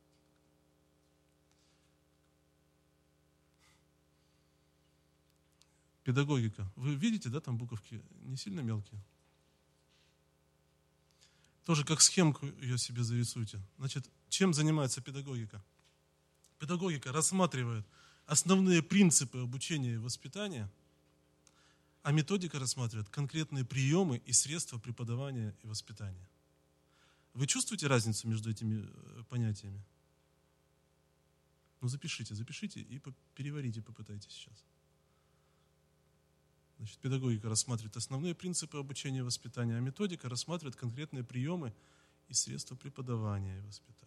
Педагогика. Вы видите, да, там буковки не сильно мелкие? Тоже как схемку ее себе зарисуйте. Значит, чем занимается педагогика? Педагогика рассматривает основные принципы обучения и воспитания, а методика рассматривает конкретные приемы и средства преподавания и воспитания. Вы чувствуете разницу между этими понятиями? Запишите и переварите, попытайтесь сейчас. Значит, педагогика рассматривает основные принципы обучения и воспитания, а методика рассматривает конкретные приемы и средства преподавания и воспитания.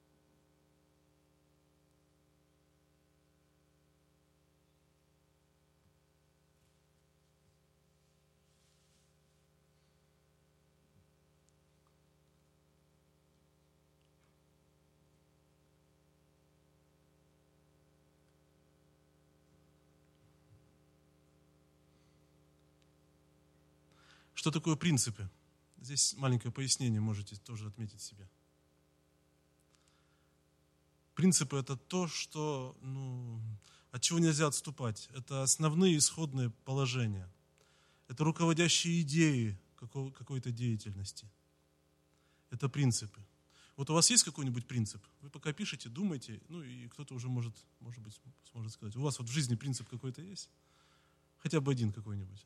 Что такое принципы? Здесь маленькое пояснение можете тоже отметить себе. Принципы – это то, что, от чего нельзя отступать. Это основные исходные положения. Это руководящие идеи какой-то деятельности. Это принципы. Вот у вас есть какой-нибудь принцип? Вы пока пишете, думаете, и кто-то уже может быть, сможет сказать. У вас вот в жизни принцип какой-то есть? Хотя бы один какой-нибудь.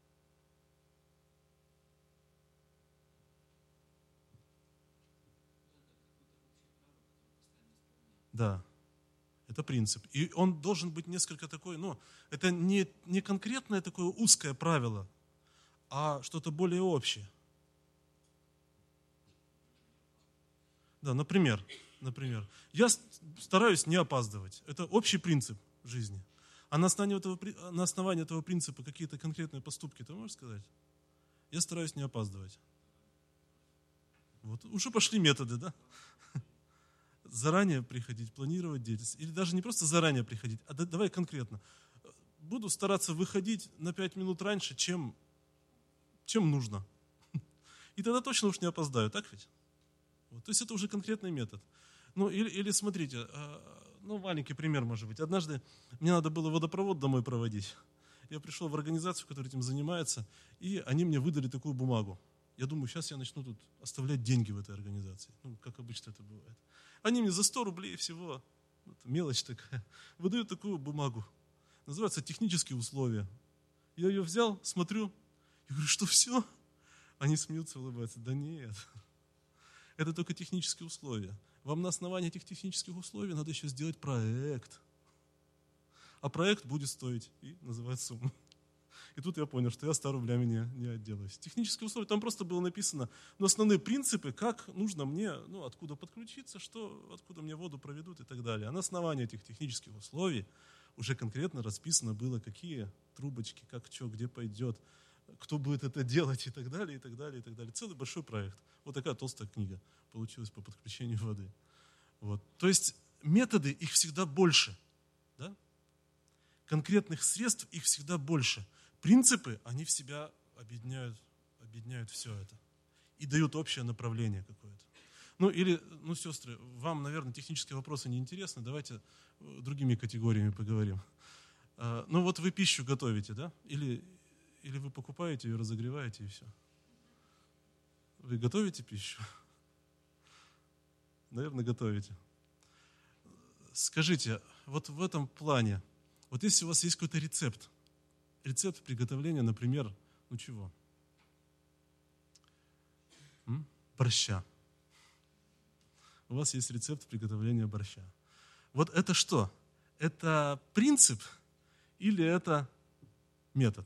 Да, это принцип. И он должен быть несколько такой, это не конкретное такое узкое правило, а что-то более общее. Да, например, я стараюсь не опаздывать. Это общий принцип жизни. А на основании этого принципа какие-то конкретные поступки ты можешь сказать? Я стараюсь не опаздывать. Вот, уже пошли методы, да? Заранее приходить, планировать деятельность. Или даже не просто заранее приходить, а давай конкретно. Буду стараться выходить на 5 минут раньше, чем нужно. И тогда точно уж не опоздаю, так ведь? Вот, то есть это уже конкретный метод. Или смотрите, маленький пример может быть. Однажды мне надо было водопровод домой проводить. Я пришел в организацию, которая этим занимается, и они мне выдали такую бумагу. Я думаю, сейчас я начну тут оставлять деньги в этой организации. Как обычно это бывает. Они мне за 100 рублей всего, мелочь такая, выдают такую бумагу. Называется «Технические условия». Я ее взял, смотрю, и говорю, что все? Они смеются, улыбаются. Да нет, это только технические условия. Вам на основании этих технических условий надо еще сделать проект. А проект будет стоить, и называют сумму. И тут я понял, что я 100 рублями не отделаюсь. Технические условия, там просто было написано, основные принципы, как нужно мне, откуда подключиться, откуда мне воду проведут и так далее. А на основании этих технических условий уже конкретно расписано было, какие трубочки, как что, где пойдет, кто будет это делать и так далее, и так далее, и так далее. Целый большой проект. Вот такая толстая книга получилась по подключению воды. Вот. То есть методы, их всегда больше. Да? Конкретных средств их всегда больше. Принципы, они в себя объединяют все это и дают общее направление какое-то. Сестры, вам, наверное, технические вопросы не интересны, давайте другими категориями поговорим. Вот вы пищу готовите, да? Или вы покупаете ее, разогреваете и все? Вы готовите пищу? Наверное, готовите. Скажите, вот в этом плане, вот если у вас есть какой-то рецепт приготовления, например, чего? Борща. У вас есть рецепт приготовления борща. Вот это что? Это принцип или это метод?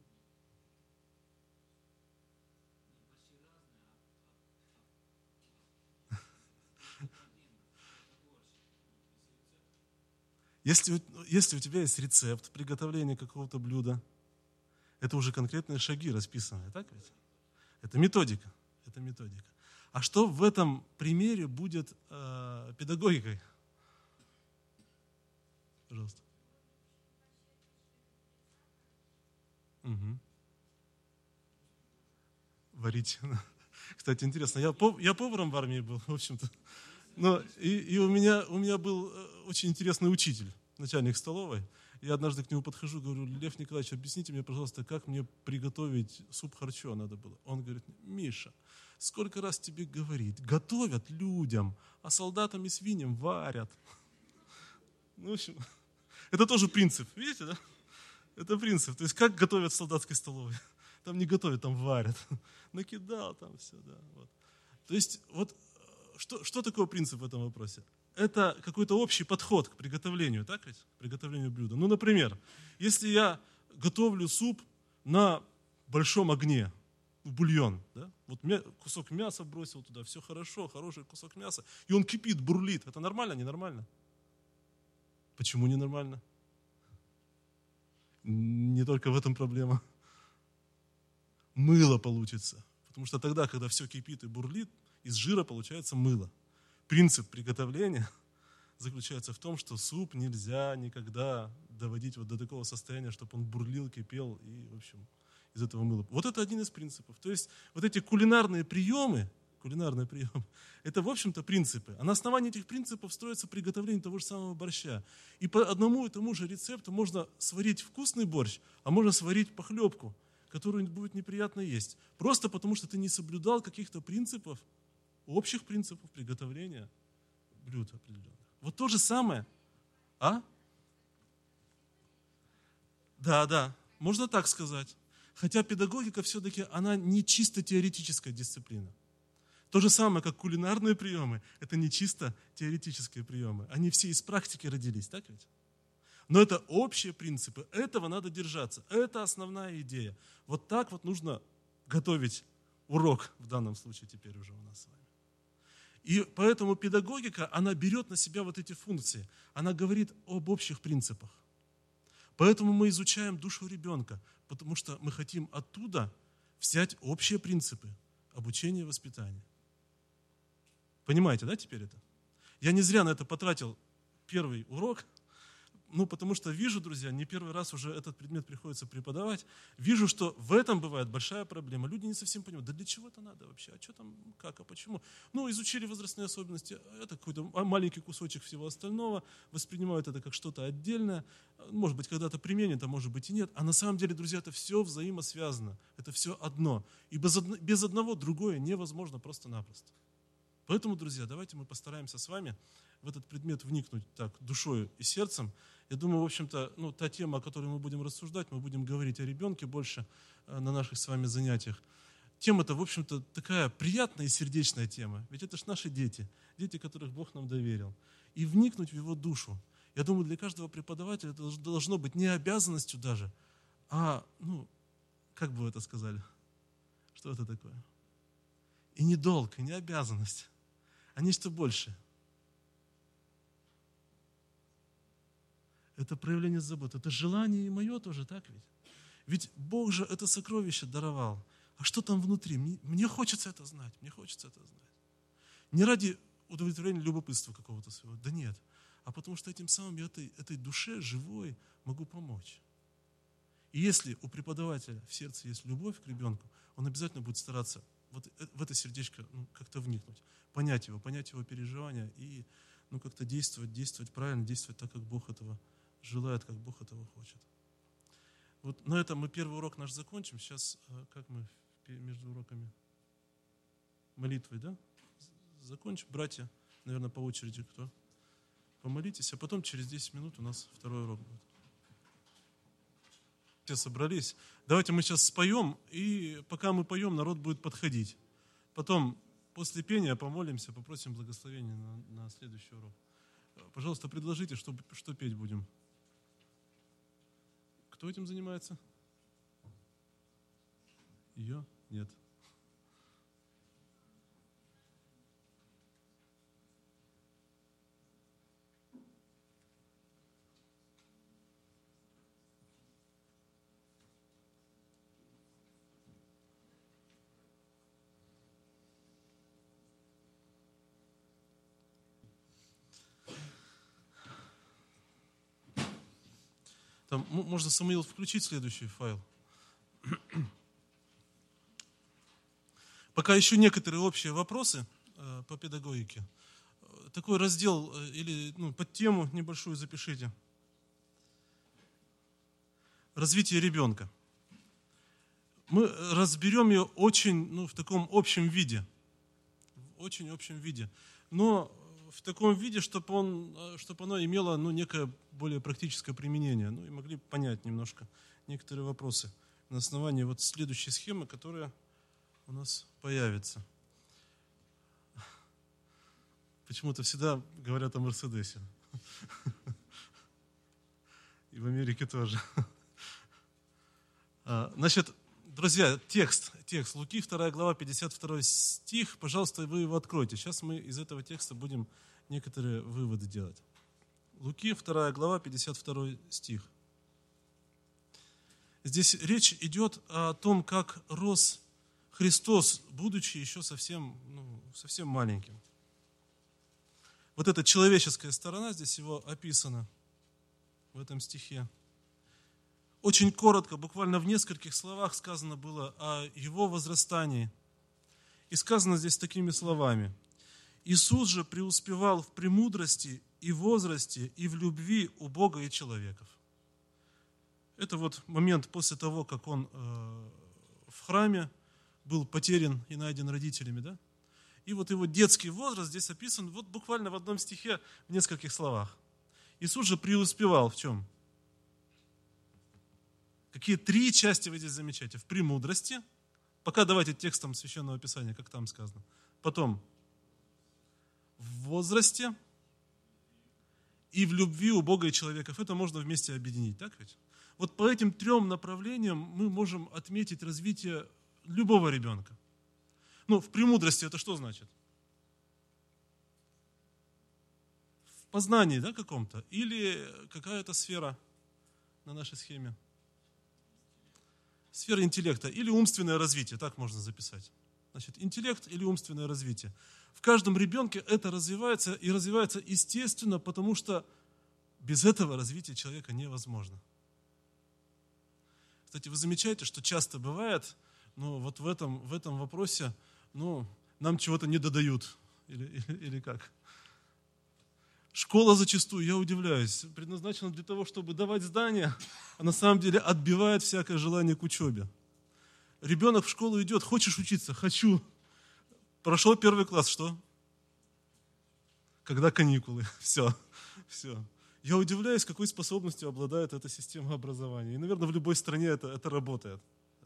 Если у тебя есть рецепт приготовления какого-то блюда, это уже конкретные шаги расписаны, так ведь? Это методика. А что в этом примере будет педагогикой? Пожалуйста. Угу. Варить. Кстати, интересно, я поваром в армии был, в общем-то. И у меня был очень интересный учитель, начальник столовой. Я однажды к нему подхожу, говорю: Лев Николаевич, объясните мне, пожалуйста, как мне приготовить суп харчо надо было. Он говорит: Миша, сколько раз тебе говорить, готовят людям, а солдатам и свиньям варят. В общем, это тоже принцип, видите, да? Это принцип. То есть как готовят в солдатской столовой? Там не готовят, там варят. Накидал там все, да. Вот. То есть вот что такое принцип в этом вопросе? Это какой-то общий подход к приготовлению, так ведь? К приготовлению блюда. Например, если я готовлю суп на большом огне, бульон, да? Вот кусок мяса бросил туда, все хорошо, хороший кусок мяса, и он кипит, бурлит. Это нормально, ненормально? Почему ненормально? Не только в этом проблема. Мыло получится. Потому что тогда, когда все кипит и бурлит, из жира получается мыло. Принцип приготовления заключается в том, что суп нельзя никогда доводить вот до такого состояния, чтобы он бурлил, кипел и, в общем, из этого мыла. Вот это один из принципов. То есть вот эти кулинарные приемы, кулинарные приемы. Это, в общем-то, принципы. А на основании этих принципов строится приготовление того же самого борща. И по одному и тому же рецепту можно сварить вкусный борщ, а можно сварить похлебку, которую будет неприятно есть. Просто потому, что ты не соблюдал каких-то принципов, общих принципов приготовления блюд определенных. Вот то же самое. Да, можно так сказать. Хотя педагогика все-таки, она не чисто теоретическая дисциплина. То же самое, как кулинарные приемы, это не чисто теоретические приемы. Они все из практики родились, так ведь? Но это общие принципы, этого надо держаться. Это основная идея. Вот так вот нужно готовить урок в данном случае теперь уже у нас с вами. И поэтому педагогика, она берет на себя вот эти функции. Она говорит об общих принципах. Поэтому мы изучаем душу ребенка, потому что мы хотим оттуда взять общие принципы обучения и воспитания. Понимаете, да, теперь это? Я не зря на это потратил первый урок, потому что вижу, друзья, не первый раз уже этот предмет приходится преподавать, вижу, что в этом бывает большая проблема. Люди не совсем понимают, да для чего это надо вообще, а что там, как, а почему? Изучили возрастные особенности, это какой-то маленький кусочек всего остального, воспринимают это как что-то отдельное, может быть, когда-то применят, а может быть и нет. А на самом деле, друзья, это все взаимосвязано, это все одно. И без одного другое невозможно просто-напросто. Поэтому, друзья, давайте мы постараемся с вами в этот предмет вникнуть так душою и сердцем. Я думаю, в общем-то, та тема, о которой мы будем рассуждать, мы будем говорить о ребенке больше на наших с вами занятиях. Тема-то, в общем-то, такая приятная и сердечная тема. Ведь это ж наши дети, которых Бог нам доверил. И вникнуть в его душу. Я думаю, для каждого преподавателя это должно быть не обязанностью даже, а, как бы вы это сказали? Что это такое? И не долг, и не обязанность, а нечто большее. Это проявление заботы, это желание и мое тоже, так ведь? Ведь Бог же это сокровище даровал. А что там внутри? Мне хочется это знать, Не ради удовлетворения любопытства какого-то своего, да нет. А потому что этим самым я этой душе живой могу помочь. И если у преподавателя в сердце есть любовь к ребенку, он обязательно будет стараться вот в это сердечко как-то вникнуть, понять его переживания и как-то действовать правильно, действовать так, как Бог этого желает, как Бог этого хочет. Вот на этом мы первый урок наш закончим. Сейчас, как мы между уроками? Молитвой, да? Закончим. Братья, наверное, по очереди кто? Помолитесь, а потом через 10 минут у нас второй урок будет. Все собрались. Давайте мы сейчас споем, и пока мы поем, народ будет подходить. Потом, после пения, помолимся, попросим благословения на следующий урок. Пожалуйста, предложите, что петь будем. Кто этим занимается? Ее? Нет. Там можно, Самуил, включить следующий файл. Пока еще некоторые общие вопросы по педагогике. Такой раздел или под тему небольшую запишите. Развитие ребенка. Мы разберем ее очень в таком общем виде. В очень общем виде. Но в таком виде, чтобы оно имело некое более практическое применение. И могли понять немножко некоторые вопросы на основании следующей схемы, которая у нас появится. Почему-то всегда говорят о Мерседесе. И в Америке тоже. Значит, друзья, текст Луки, 2 глава, 52 стих. Пожалуйста, вы его откройте. Сейчас мы из этого текста будем некоторые выводы делать. Луки, 2 глава, 52 стих. Здесь речь идет о том, как рос Христос, будучи еще совсем маленьким. Вот эта человеческая сторона здесь его описана в этом стихе. Очень коротко, буквально в нескольких словах сказано было о его возрастании. И сказано здесь такими словами. Иисус же преуспевал в премудрости и возрасте, и в любви у Бога и человеков. Это вот момент после того, как он в храме был потерян и найден родителями, да? И вот его детский возраст здесь описан вот буквально в одном стихе, в нескольких словах. Иисус же преуспевал в чем? Какие три части вы здесь замечаете? В премудрости. Пока давайте текстом Священного Писания, как там сказано. Потом в возрасте и в любви у Бога и человеков. Это можно вместе объединить, так ведь? Вот по этим трем направлениям мы можем отметить развитие любого ребенка. Ну, в премудрости это что значит? В познании, да, каком-то? Или какая-то сфера на нашей схеме? Сфера интеллекта или умственное развитие, так можно записать. Значит, интеллект или умственное развитие. В каждом ребенке это развивается и развивается естественно, потому что без этого развитие человека невозможно. Кстати, вы замечаете, что часто бывает, вот в этом вопросе, нам чего-то не додают. Или как? Школа зачастую, я удивляюсь, предназначена для того, чтобы давать знания, а на самом деле отбивает всякое желание к учебе. Ребенок в школу идет, хочешь учиться? Хочу. Прошел 1 класс, что? Когда каникулы? Все. Я удивляюсь, какой способностью обладает эта система образования. И, наверное, в любой стране это работает.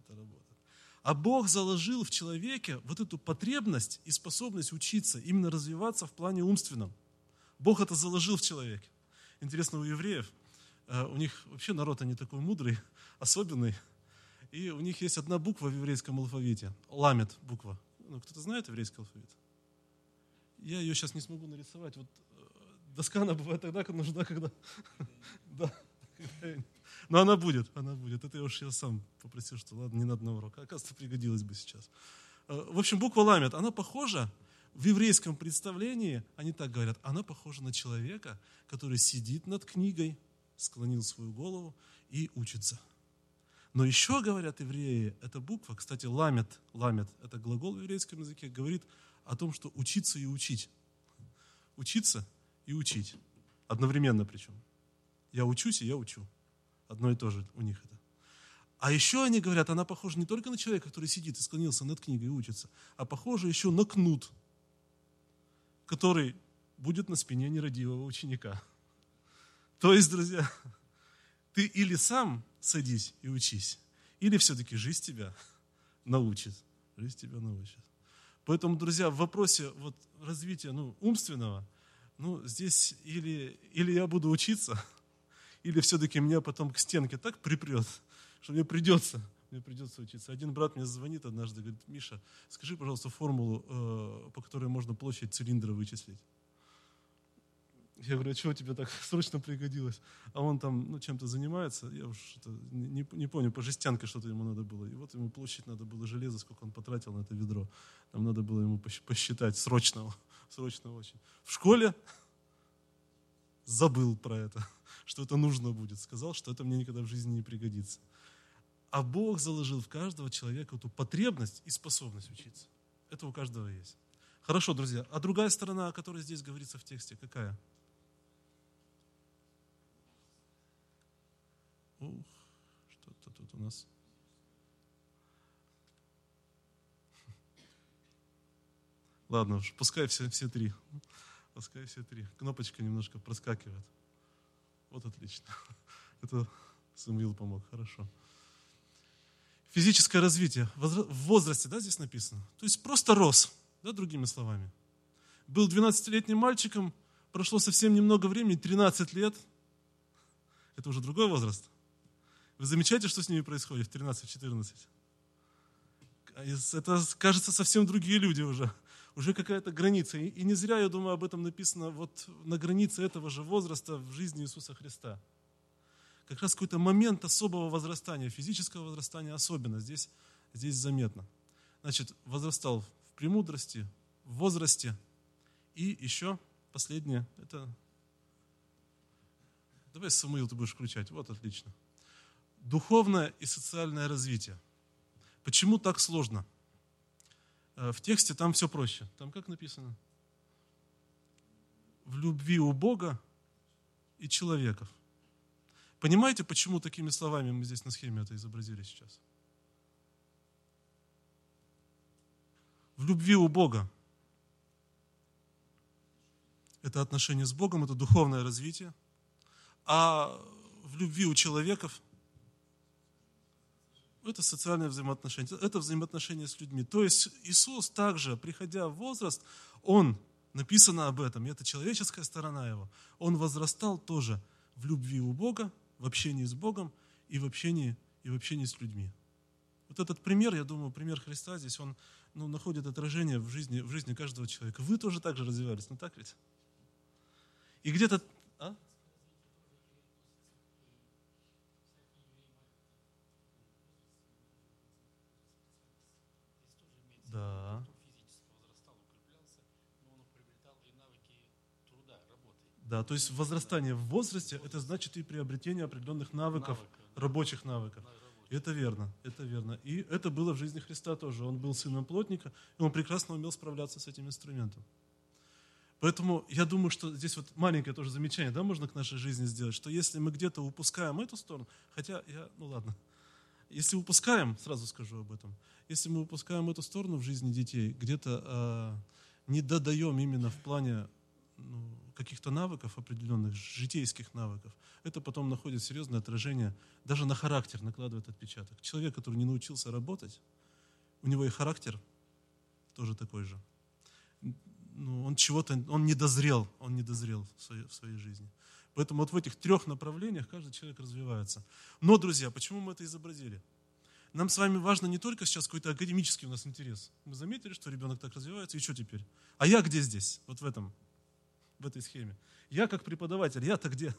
А Бог заложил в человеке вот эту потребность и способность учиться, именно развиваться в плане умственном. Бог это заложил в человеке. Интересно, у евреев, у них вообще народ, они такой мудрый, особенный. И у них есть одна буква в еврейском алфавите. Ламет буква. Кто-то знает еврейский алфавит? Я ее сейчас не смогу нарисовать. Вот доска, она бывает тогда, когда нужна, когда... Да. Но она будет. Это я уж сам попросил, что ладно, не надо на урок. Оказывается, пригодилось бы сейчас. В общем, буква ламет, она похожа, в еврейском представлении, они так говорят, она похожа на человека, который сидит над книгой, склонил свою голову и учится. Но еще, говорят евреи, эта буква, кстати, ламет, это глагол в еврейском языке, говорит о том, что учиться и учить. Учиться и учить. Одновременно причем. Я учусь и я учу. Одно и то же у них это. А еще они говорят, она похожа не только на человека, который сидит и склонился над книгой и учится, а похожа еще на кнут, который будет на спине нерадивого ученика. То есть, друзья, ты или сам садись и учись, или все-таки жизнь тебя научит. Поэтому, друзья, в вопросе развития умственного, здесь или я буду учиться, или все-таки меня потом к стенке так припрет, что мне придется учиться. Один брат мне звонит однажды, говорит: Миша, скажи, пожалуйста, формулу, по которой можно площадь цилиндра вычислить. Я говорю: а чего тебе так срочно пригодилось? А он там чем-то занимается, я уж не помню, по жестянке что-то ему надо было. И вот ему площадь надо было железа, сколько он потратил на это ведро. Там надо было ему посчитать срочно очень. В школе забыл про это, что это нужно будет. Сказал, что это мне никогда в жизни не пригодится. А Бог заложил в каждого человека эту потребность и способность учиться. Это у каждого есть. Хорошо, друзья. А другая сторона, о которой здесь говорится в тексте, какая? Что-то тут у нас. Ладно уж, пускай все три. Кнопочка немножко проскакивает. Вот отлично. Это Самуил помог, хорошо. Физическое развитие. В возрасте, да, здесь написано? То есть просто рос, да, другими словами. Был 12-летним мальчиком, прошло совсем немного времени, 13 лет. Это уже другой возраст. Вы замечаете, что с ними происходит в 13-14? Это, кажется, совсем другие люди уже. Уже какая-то граница. И не зря, я думаю, об этом написано вот на границе этого же возраста в жизни Иисуса Христа. Как раз какой-то момент особого возрастания, физического возрастания особенно здесь заметно. Значит, возрастал в премудрости, в возрасте. И еще последнее, это... Давай, Самуил, ты будешь включать. Вот, отлично. Духовное и социальное развитие. Почему так сложно? В тексте там все проще. Там как написано? В любви у Бога и человеков. Понимаете, почему такими словами мы здесь на схеме это изобразили сейчас? В любви у Бога. Это отношение с Богом, это духовное развитие. А в любви у человеков это социальное взаимоотношение, это взаимоотношения с людьми. То есть Иисус также, приходя в возраст, Он, написано об этом, и это человеческая сторона Его, Он возрастал тоже в любви у Бога, в общении с Богом и в общении с людьми. Вот этот пример, я думаю, пример Христа здесь, он находит отражение в жизни каждого человека. Вы тоже так же развивались, ну так ведь? И где-то... Да. Да, то есть возрастание в возрасте, это значит и приобретение определенных навыков, рабочих навыков. Это верно, это верно. И это было в жизни Христа тоже. Он был сыном плотника, и он прекрасно умел справляться с этим инструментом. Поэтому я думаю, что здесь вот маленькое тоже замечание, да, можно к нашей жизни сделать, что если мы где-то упускаем эту сторону, хотя если упускаем, сразу скажу об этом, если мы упускаем эту сторону в жизни детей, где-то не додаем именно в плане каких-то навыков определенных, житейских навыков, это потом находит серьезное отражение, даже на характер накладывает отпечаток. Человек, который не научился работать, у него и характер тоже такой же. Он не дозрел в своей жизни. Поэтому вот в этих 3 направлениях каждый человек развивается. Но, друзья, почему мы это изобразили? Нам с вами важно не только сейчас какой-то академический у нас интерес. Мы заметили, что ребенок так развивается, и что теперь? А я где здесь? Вот в этой схеме. Я как преподаватель, я-то где?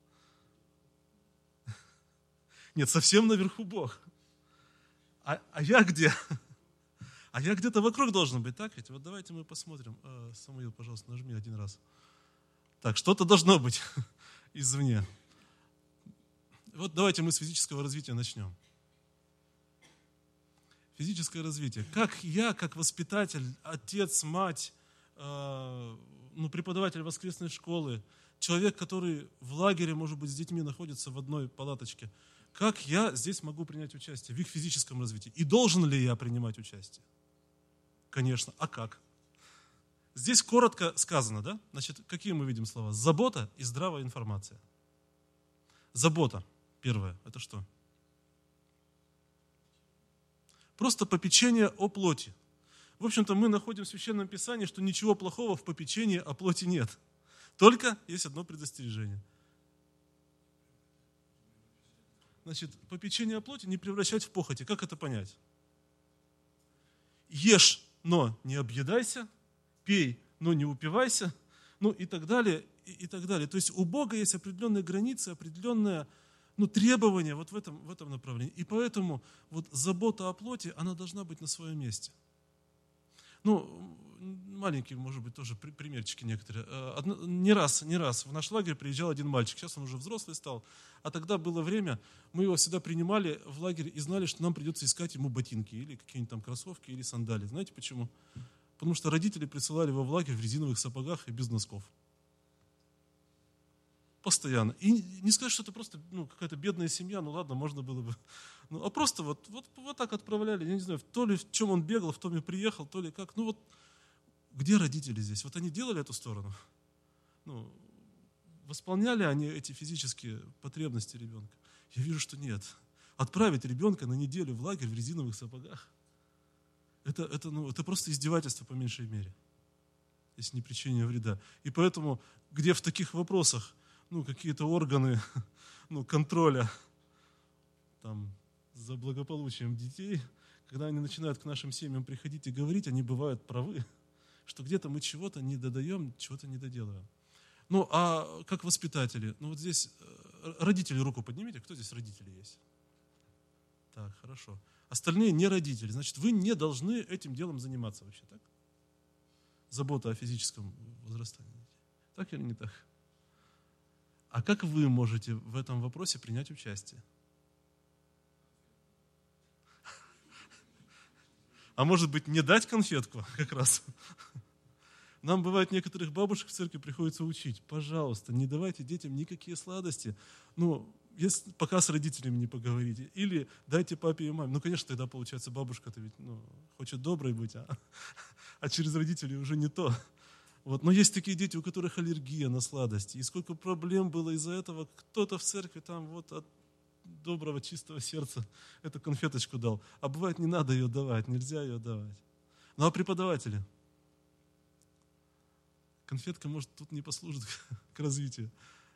Нет, совсем наверху Бог. А я где? А я где-то вокруг должен быть, так ведь? Вот давайте мы посмотрим. Самуил, пожалуйста, нажми 1 раз. Так, что-то должно быть извне. Вот давайте мы с физического развития начнем. Физическое развитие. Как я, как воспитатель, отец, мать, преподаватель воскресной школы, человек, который в лагере, может быть, с детьми находится в одной палаточке, как я здесь могу принять участие в их физическом развитии? И должен ли я принимать участие? Конечно. А как? Здесь коротко сказано, да? Значит, какие мы видим слова? Забота и здравая информация. Забота, первое, это что? Просто попечение о плоти. В общем-то, мы находим в Священном Писании, что ничего плохого в попечении о плоти нет. Только есть одно предостережение. Значит, попечение о плоти не превращать в похоти. Как это понять? Ешь, но не объедайся, пей, но не упивайся, и так далее, и так далее. То есть у Бога есть определенные границы, определенные требования вот в этом направлении. И поэтому вот забота о плоти, она должна быть на своем месте. Маленькие, может быть, тоже примерчики некоторые. Не раз в наш лагерь приезжал один мальчик, сейчас он уже взрослый стал, а тогда было время, мы его всегда принимали в лагерь и знали, что нам придется искать ему ботинки или какие-нибудь там кроссовки или сандалии. Знаете почему? Потому что родители присылали его в лагерь в резиновых сапогах и без носков. Постоянно. И не сказать, что это просто какая-то бедная семья, ладно, можно было бы. А просто вот так отправляли, я не знаю, то ли в чем он бегал, в том и приехал, то ли как. Где родители здесь? Вот они делали эту сторону? Восполняли они эти физические потребности ребенка? Я вижу, что нет. Отправить ребенка на неделю в лагерь в резиновых сапогах, это просто издевательство по меньшей мере, если не причинение вреда. И поэтому, где в таких вопросах какие-то органы контроля за благополучием детей, когда они начинают к нашим семьям приходить и говорить, они бывают правы, что где-то мы чего-то не додаем, чего-то не доделываем. А как воспитатели? Вот здесь родители, руку поднимите, кто здесь родители есть? Так, хорошо. Остальные не родители. Значит, вы не должны этим делом заниматься вообще, так? Забота о физическом возрастании. Так или не так? А как вы можете в этом вопросе принять участие? А может быть, не дать конфетку как раз? Нам бывает некоторых бабушек в церкви приходится учить. Пожалуйста, не давайте детям никакие сладости. Пока с родителями не поговорите. Или дайте папе и маме. Конечно, тогда получается бабушка-то ведь хочет доброй быть, а через родителей уже не то. Но есть такие дети, у которых аллергия на сладости. И сколько проблем было из-за этого. Кто-то в церкви там от доброго, чистого сердца эту конфеточку дал. А бывает, не надо ее давать, нельзя ее давать. А преподаватели? Конфетка, может, тут не послужит к развитию.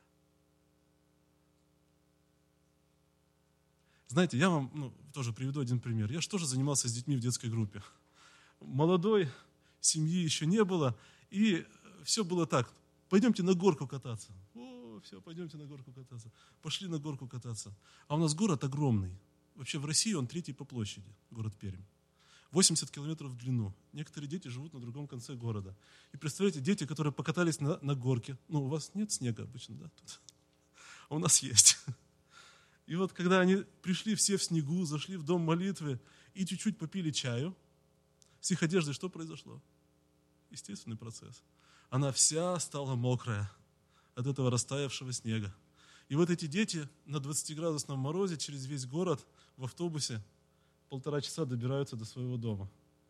Знаете, я вам тоже приведу один пример. Я же тоже занимался с детьми в детской группе. Молодой, семьи еще не было, и все было так. Пойдемте на горку кататься. Пойдемте на горку кататься. Пошли на горку кататься. А у нас город огромный. Вообще в России он 3-й по площади, город Пермь. 80 километров в длину. Некоторые дети живут на другом конце города. И представляете, дети, которые покатались на горке. У вас нет снега обычно, да? Тут. А у нас есть. И когда они пришли все в снегу, зашли в дом молитвы и чуть-чуть попили чаю, с их одеждой что произошло? Естественный процесс. Она вся стала мокрая от этого растаявшего снега. И эти дети на 20-градусном морозе через весь город в автобусе 1,5 часа добираются до своего дома.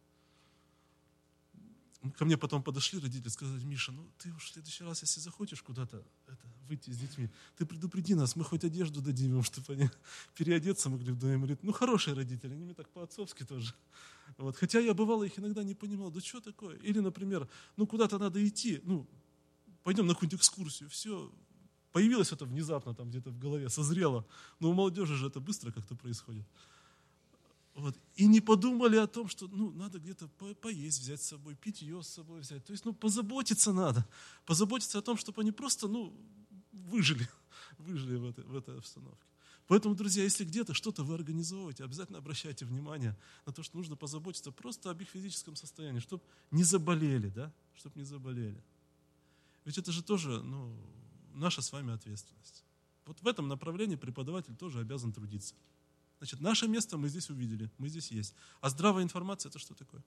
Ко мне потом подошли родители, сказали: Миша, ты уж в следующий раз, если захочешь куда-то выйти с детьми, ты предупреди нас, мы хоть одежду дадим им, чтобы они переодеться могли в доме молитвы. Хорошие родители, они мне так по-отцовски тоже. Хотя я бывало их иногда не понимал, да что такое? Или, например, куда-то надо идти, пойдем на какую-нибудь экскурсию, все. Появилось это внезапно там где-то в голове, созрело. Но у молодежи же это быстро как-то происходит. И не подумали о том, что надо где-то поесть взять с собой, питье с собой взять. То есть позаботиться надо. Позаботиться о том, чтобы они просто выжили в этой обстановке. Поэтому, друзья, если где-то что-то вы организовываете, обязательно обращайте внимание на то, что нужно позаботиться просто об их физическом состоянии, чтобы не заболели, да? Чтобы не заболели. Ведь это же тоже наша с вами ответственность. В этом направлении преподаватель тоже обязан трудиться. Значит, наше место мы здесь увидели, мы здесь есть. А здравая информация – это что такое?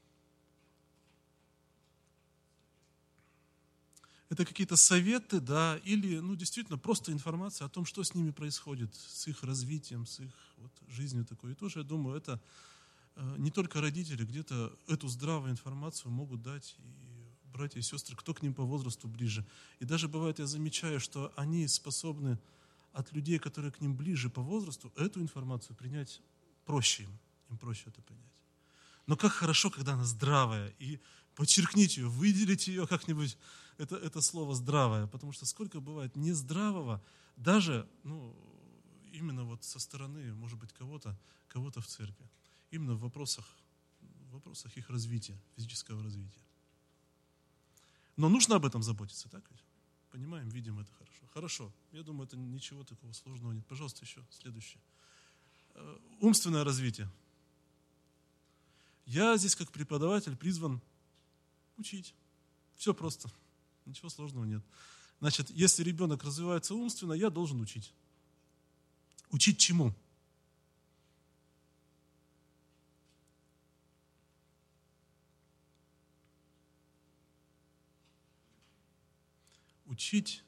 Это какие-то советы, да, или действительно просто информация о том, что с ними происходит, с их развитием, с их жизнью такой. И тоже, я думаю, это не только родители, где-то эту здравую информацию могут дать и братья и сестры, кто к ним по возрасту ближе. И даже бывает, я замечаю, что они способны от людей, которые к ним ближе по возрасту, эту информацию принять проще им проще это принять. Но как хорошо, когда она здравая, и подчеркните ее, выделите ее как-нибудь, это слово «здравое», потому что сколько бывает нездравого, даже именно со стороны, может быть, кого-то в церкви, именно в вопросах их развития, физического развития. Но нужно об этом заботиться, так ведь? Понимаем, видим это хорошо. Хорошо. Я думаю, это ничего такого сложного нет. Пожалуйста, еще следующее. Умственное развитие. Я здесь, как преподаватель, призван учить. Все просто. Ничего сложного нет. Значит, если ребенок развивается умственно, я должен учить. Учить чему? Учить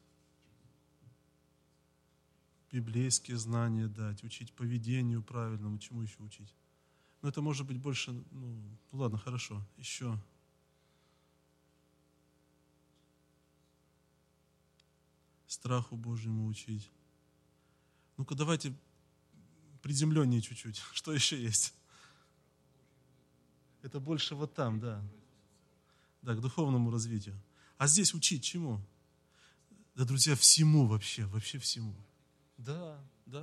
библейские знания дать, учить поведению правильному, чему еще учить? Это может быть больше, ладно, хорошо, еще. Страху Божьему учить. Ну-ка, давайте приземленнее чуть-чуть. Что еще есть? Это больше там, да. Да, к духовному развитию. А здесь учить чему? Да, друзья, всему вообще всему. Да.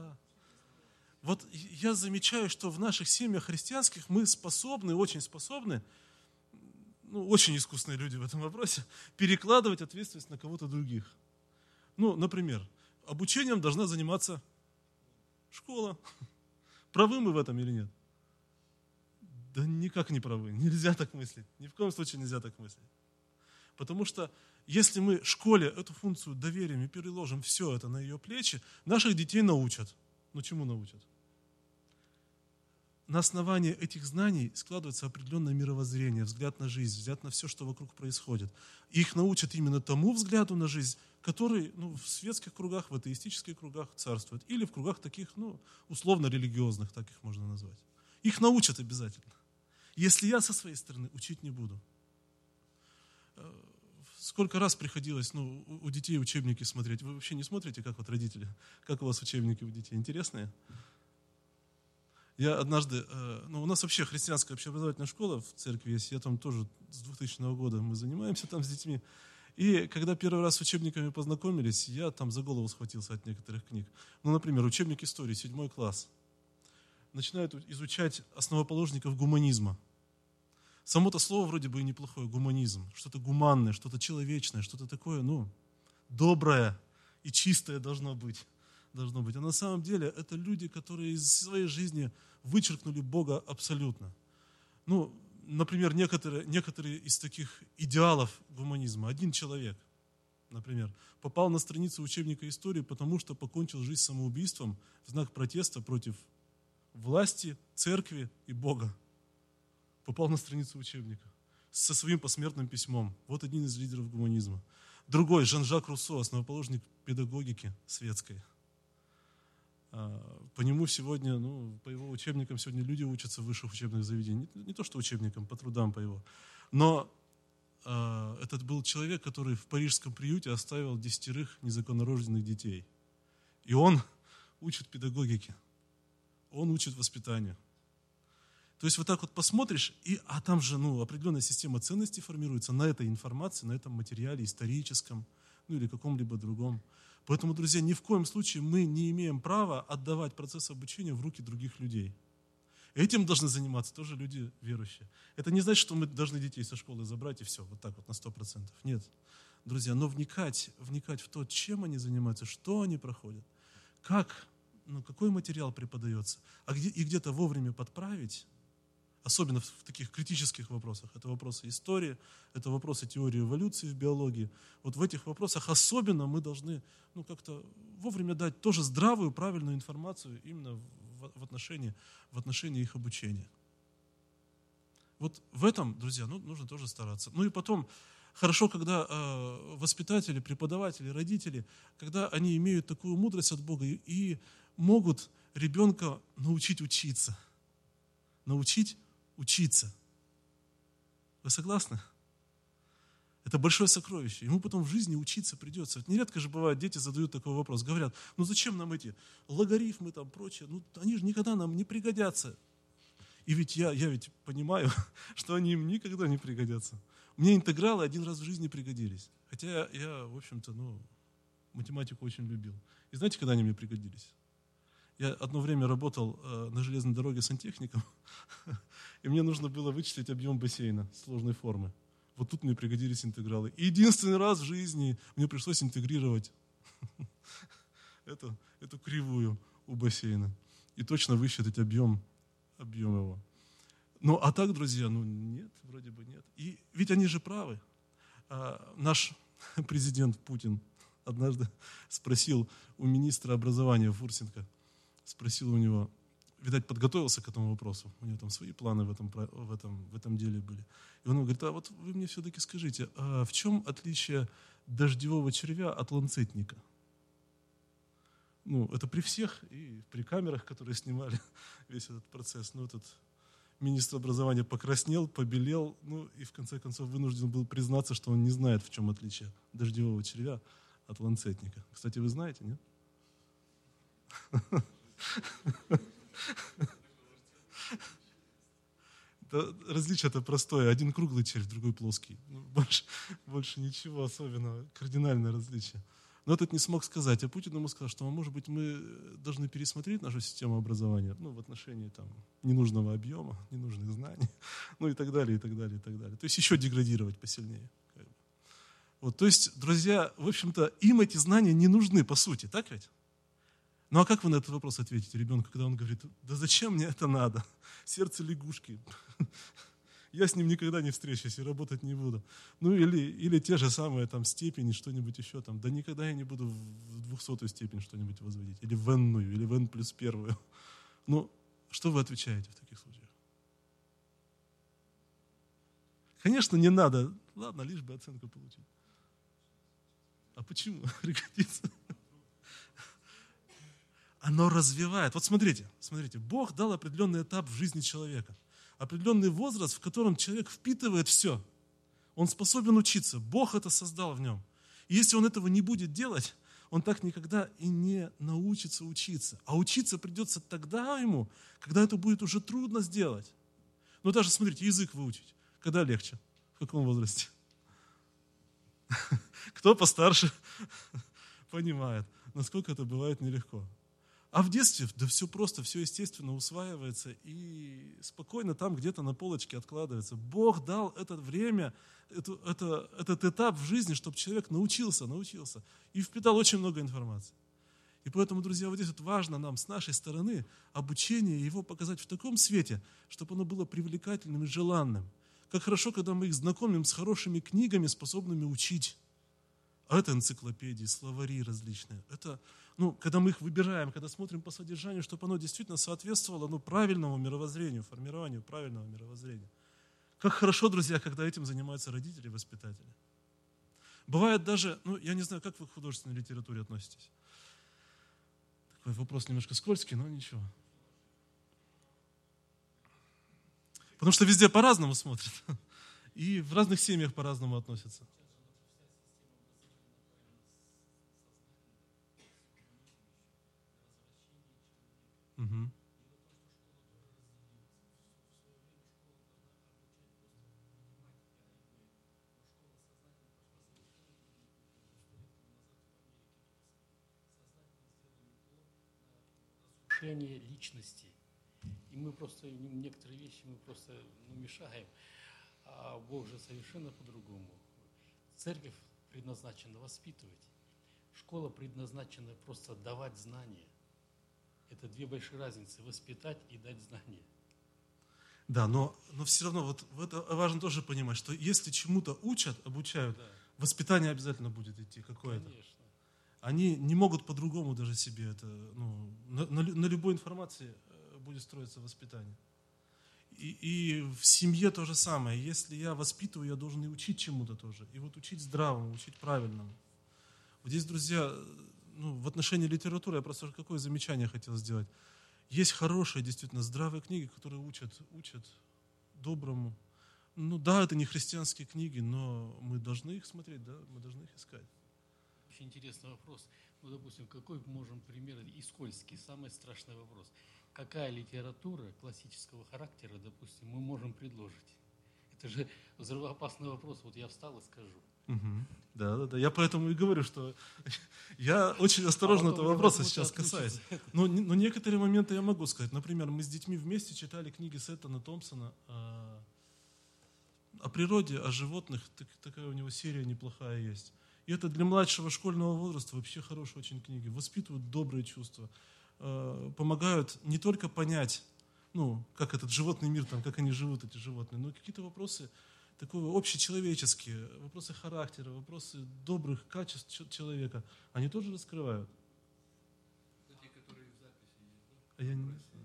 Я замечаю, что в наших семьях христианских мы очень способны, очень искусные люди в этом вопросе, перекладывать ответственность на кого-то других. Например, обучением должна заниматься школа. Правы мы в этом или нет? Да никак не правы. Нельзя так мыслить. Ни в коем случае нельзя так мыслить. Потому что если мы школе эту функцию доверим и переложим все это на ее плечи, наших детей научат. Чему научат? на основании этих знаний складывается определенное мировоззрение, взгляд на жизнь, взгляд на все, что вокруг происходит. Их научат именно тому взгляду на жизнь, который в светских кругах, в атеистических кругах царствует. Или в кругах таких, условно-религиозных, так их можно назвать. Их научат обязательно. Если я со своей стороны учить не буду. Сколько раз приходилось у детей учебники смотреть. Вы вообще не смотрите, как родители? Как у вас учебники у детей? Интересные? Я однажды, у нас вообще христианская общеобразовательная школа в церкви есть, я там тоже с 2000 года мы занимаемся там с детьми. И когда первый раз с учебниками познакомились, я там за голову схватился от некоторых книг. Например, учебник истории, 7 класс. Начинают изучать основоположников гуманизма. Само-то слово вроде бы и неплохое, гуманизм. Что-то гуманное, что-то человечное, что-то такое, доброе и чистое должно быть. А на самом деле это люди, которые из своей жизни вычеркнули Бога абсолютно. Например, некоторые из таких идеалов гуманизма. Один человек, например, попал на страницу учебника истории, потому что покончил жизнь самоубийством в знак протеста против власти, церкви и Бога. Попал на страницу учебника со своим посмертным письмом. Вот один из лидеров гуманизма. Другой, Жан-Жак Руссо, основоположник педагогики светской. По нему сегодня, по его учебникам сегодня люди учатся в высших учебных заведениях. Не то, что учебникам, по трудам по его. Но этот был человек, который в парижском приюте оставил 10 незаконнорожденных детей. И он учит педагогике. Он учит воспитанию. То есть вот так вот посмотришь, а там же определенная система ценностей формируется на этой информации, на этом материале историческом, или каком-либо другом. Поэтому, друзья, ни в коем случае мы не имеем права отдавать процесс обучения в руки других людей. Этим должны заниматься тоже люди верующие. Это не значит, что мы должны детей со школы забрать и все, вот так вот на 100%. Нет. Друзья, но вникать в то, чем они занимаются, что они проходят, какой материал преподается, и где-то вовремя подправить, особенно в таких критических вопросах. Это вопросы истории, это вопросы теории эволюции в биологии. Вот в этих вопросах особенно мы должны как-то вовремя дать тоже здравую, правильную информацию именно в отношении их обучения. Вот в этом, друзья, нужно тоже стараться. И потом, хорошо, когда воспитатели, преподаватели, родители, когда они имеют такую мудрость от Бога и могут ребенка научить учиться. Научить учиться. Вы согласны? Это большое сокровище. Ему потом в жизни учиться придется. Вот нередко же бывает, дети задают такой вопрос. Говорят, зачем нам эти логарифмы там прочее? Они же никогда нам не пригодятся. И ведь я ведь понимаю, что они им никогда не пригодятся. Мне интегралы один раз в жизни пригодились. Хотя я, в общем-то, математику очень любил. И знаете, когда они мне пригодились? Я одно время работал на железной дороге сантехником, и мне нужно было вычислить объем бассейна сложной формы. Вот тут мне пригодились интегралы. И единственный раз в жизни мне пришлось интегрировать эту кривую у бассейна. И точно высчитать объем его. А так, друзья, нет, вроде бы нет. И ведь они же правы. Наш президент Путин однажды спросил у министра образования Фурсенко, спросил у него, видать, подготовился к этому вопросу, у него там свои планы в этом деле были. И он ему говорит, вот вы мне все-таки скажите, в чем отличие дождевого червя от ланцетника? Это при всех и при камерах, которые снимали весь этот процесс. Этот министр образования покраснел, побелел, и в конце концов вынужден был признаться, что он не знает, в чем отличие дождевого червя от ланцетника. Кстати, вы знаете, нет? Различие-то простое. Один круглый червь, другой плоский. Больше ничего особенного. Кардинальное различие. Но этот не смог сказать. А Путин ему сказал, что, может быть, мы должны пересмотреть нашу систему образования в отношении ненужного объема, ненужных знаний, и так далее, и так далее, и так далее. То есть еще деградировать посильнее. То есть, друзья, в общем-то, им эти знания не нужны, по сути, так ведь? А как вы на этот вопрос ответите ребенку, когда он говорит, да зачем мне это надо? Сердце лягушки. Я с ним никогда не встречусь и работать не буду. Или те же самые степени, что-нибудь еще да никогда я не буду в 200-ю степень что-нибудь возводить. Или в n-ную, или в n+1. Что вы отвечаете в таких случаях? Конечно, не надо. Ладно, лишь бы оценку получить. А почему? Пригодится. Оно развивает. Вот смотрите, Бог дал определенный этап в жизни человека. Определенный возраст, в котором человек впитывает все. Он способен учиться. Бог это создал в нем. И если он этого не будет делать, он так никогда и не научится учиться. А учиться придется тогда ему, когда это будет уже трудно сделать. Ну даже, смотрите, язык выучить. Когда легче? В каком возрасте? Кто постарше понимает, насколько это бывает нелегко. А в детстве, да все просто, все естественно усваивается и спокойно там где-то на полочке откладывается. Бог дал это время, этот этап в жизни, чтобы человек научился и впитал очень много информации. И поэтому, друзья, вот здесь вот важно нам с нашей стороны обучение его показать в таком свете, чтобы оно было привлекательным и желанным. Как хорошо, когда мы их знакомим с хорошими книгами, способными учить. А это энциклопедии, словари различные. Это, когда мы их выбираем, когда смотрим по содержанию, чтобы оно действительно соответствовало правильному мировоззрению, формированию правильного мировоззрения. Как хорошо, друзья, когда этим занимаются родители и воспитатели. Бывает даже, я не знаю, как вы к художественной литературе относитесь. Такой вопрос немножко скользкий, но ничего. Потому что везде по-разному смотрят. И в разных семьях по-разному относятся. Угу. Личности. И мы просто, некоторые вещи мы просто мешаем, а Бог же совершенно по-другому. Церковь предназначена воспитывать, школа предназначена просто давать знания. Это две большие разницы, воспитать и дать знания. Да, но все равно вот это важно тоже понимать, что если чему-то учат, обучают, да, воспитание обязательно будет идти какое-то. Конечно. Они не могут по-другому даже себе это, на любой информации будет строиться воспитание. И в семье то же самое. Если я воспитываю, я должен и учить чему-то тоже. И вот учить здравому, учить правильному. Вот здесь, друзья, в отношении литературы я просто какое замечание хотел сделать. Есть хорошие, действительно, здравые книги, которые учат доброму. Да, это не христианские книги, но мы должны их смотреть, да, мы должны их искать. Очень интересный вопрос. Допустим, какой можем пример, и скользкий, самый страшный вопрос. Какая литература классического характера, допустим, мы можем предложить? Это же взрывоопасный вопрос. Вот я встал и скажу. Угу. Да. Я поэтому и говорю, что я очень осторожно этого вопроса сейчас касаюсь. Но некоторые моменты я могу сказать. Например, мы с детьми вместе читали книги Сеттона Томпсона о природе, о животных. Такая у него серия неплохая есть. И это для младшего школьного возраста вообще хорошие очень книги. Воспитывают добрые чувства, помогают не только понять, как этот животный мир, как они живут, эти животные, но какие-то вопросы такого общечеловеческие, вопросы характера, вопросы добрых качеств человека, они тоже раскрывают. Те, которые в записи есть, А я не знаю.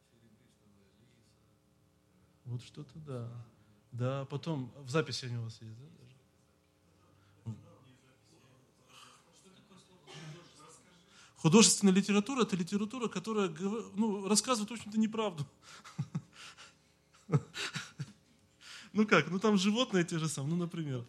Вот что-то да. Да, потом в записи они у вас есть, да? Художественная литература – это литература, которая рассказывает, в общем-то, неправду. Там животные те же самые, например.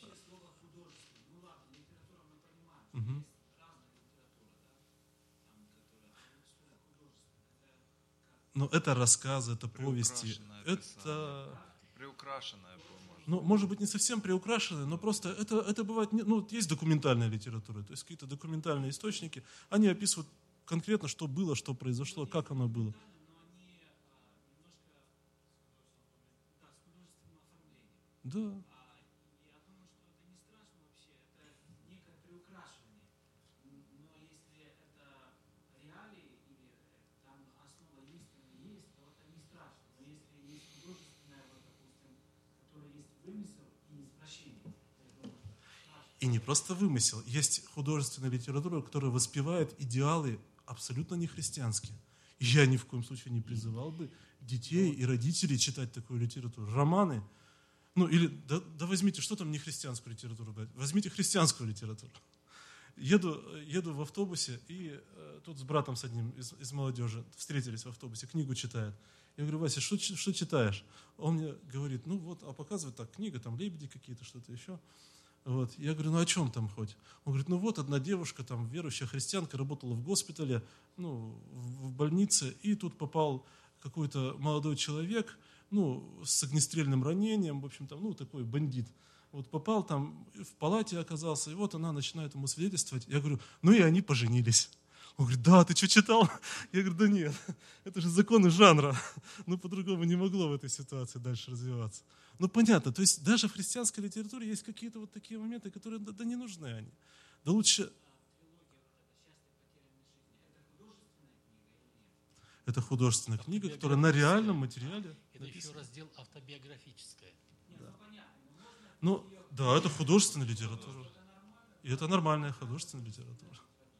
Но это рассказы, это повести. Это приукрашенная, по-моему. Может быть, не совсем приукрашенная, но просто это бывает, есть документальная литература, то есть какие-то документальные источники, они описывают конкретно, что было, что произошло, как оно было. Да. Я думаю, что это не страшно вообще, это некое приукрашивание. Но если это реалии или там основа истины есть, то это не страшно. Но если есть художественная, допустим, которая есть вымысел и извращение, и не просто вымысел, есть художественная литература, которая воспевает идеалы абсолютно не христианские. И я ни в коем случае не призывал бы детей и родителей читать такую литературу. Романы. Ну, или, да возьмите, что там не христианскую литературу брать? Возьмите христианскую литературу. Еду в автобусе, и тут с братом с одним из молодежи встретились в автобусе, книгу читает. Я говорю: Вася, что читаешь? Он мне говорит: ну вот, а показывает так, книга, там лебеди какие-то, что-то еще. Вот. Я говорю: ну о чем там хоть? Он говорит: ну вот одна девушка, там верующая христианка, работала в госпитале, ну, в больнице, и тут попал какой-то молодой человек, ну, с огнестрельным ранением, в общем, там, ну, такой бандит. Вот попал там, в палате оказался, и вот она начинает ему свидетельствовать. Я говорю: ну и они поженились. Он говорит: да, ты что читал? Я говорю: да нет, это же законы жанра. Ну, по-другому не могло в этой ситуации дальше развиваться. Ну, понятно, то есть даже в христианской литературе есть какие-то вот такие моменты, которые, да не нужны они. Да лучше... Это художественная книга, которая на реальном материале Это еще написана. раздел автобиографическое. Ну, да, это художественная литература. И это нормальная художественная литература.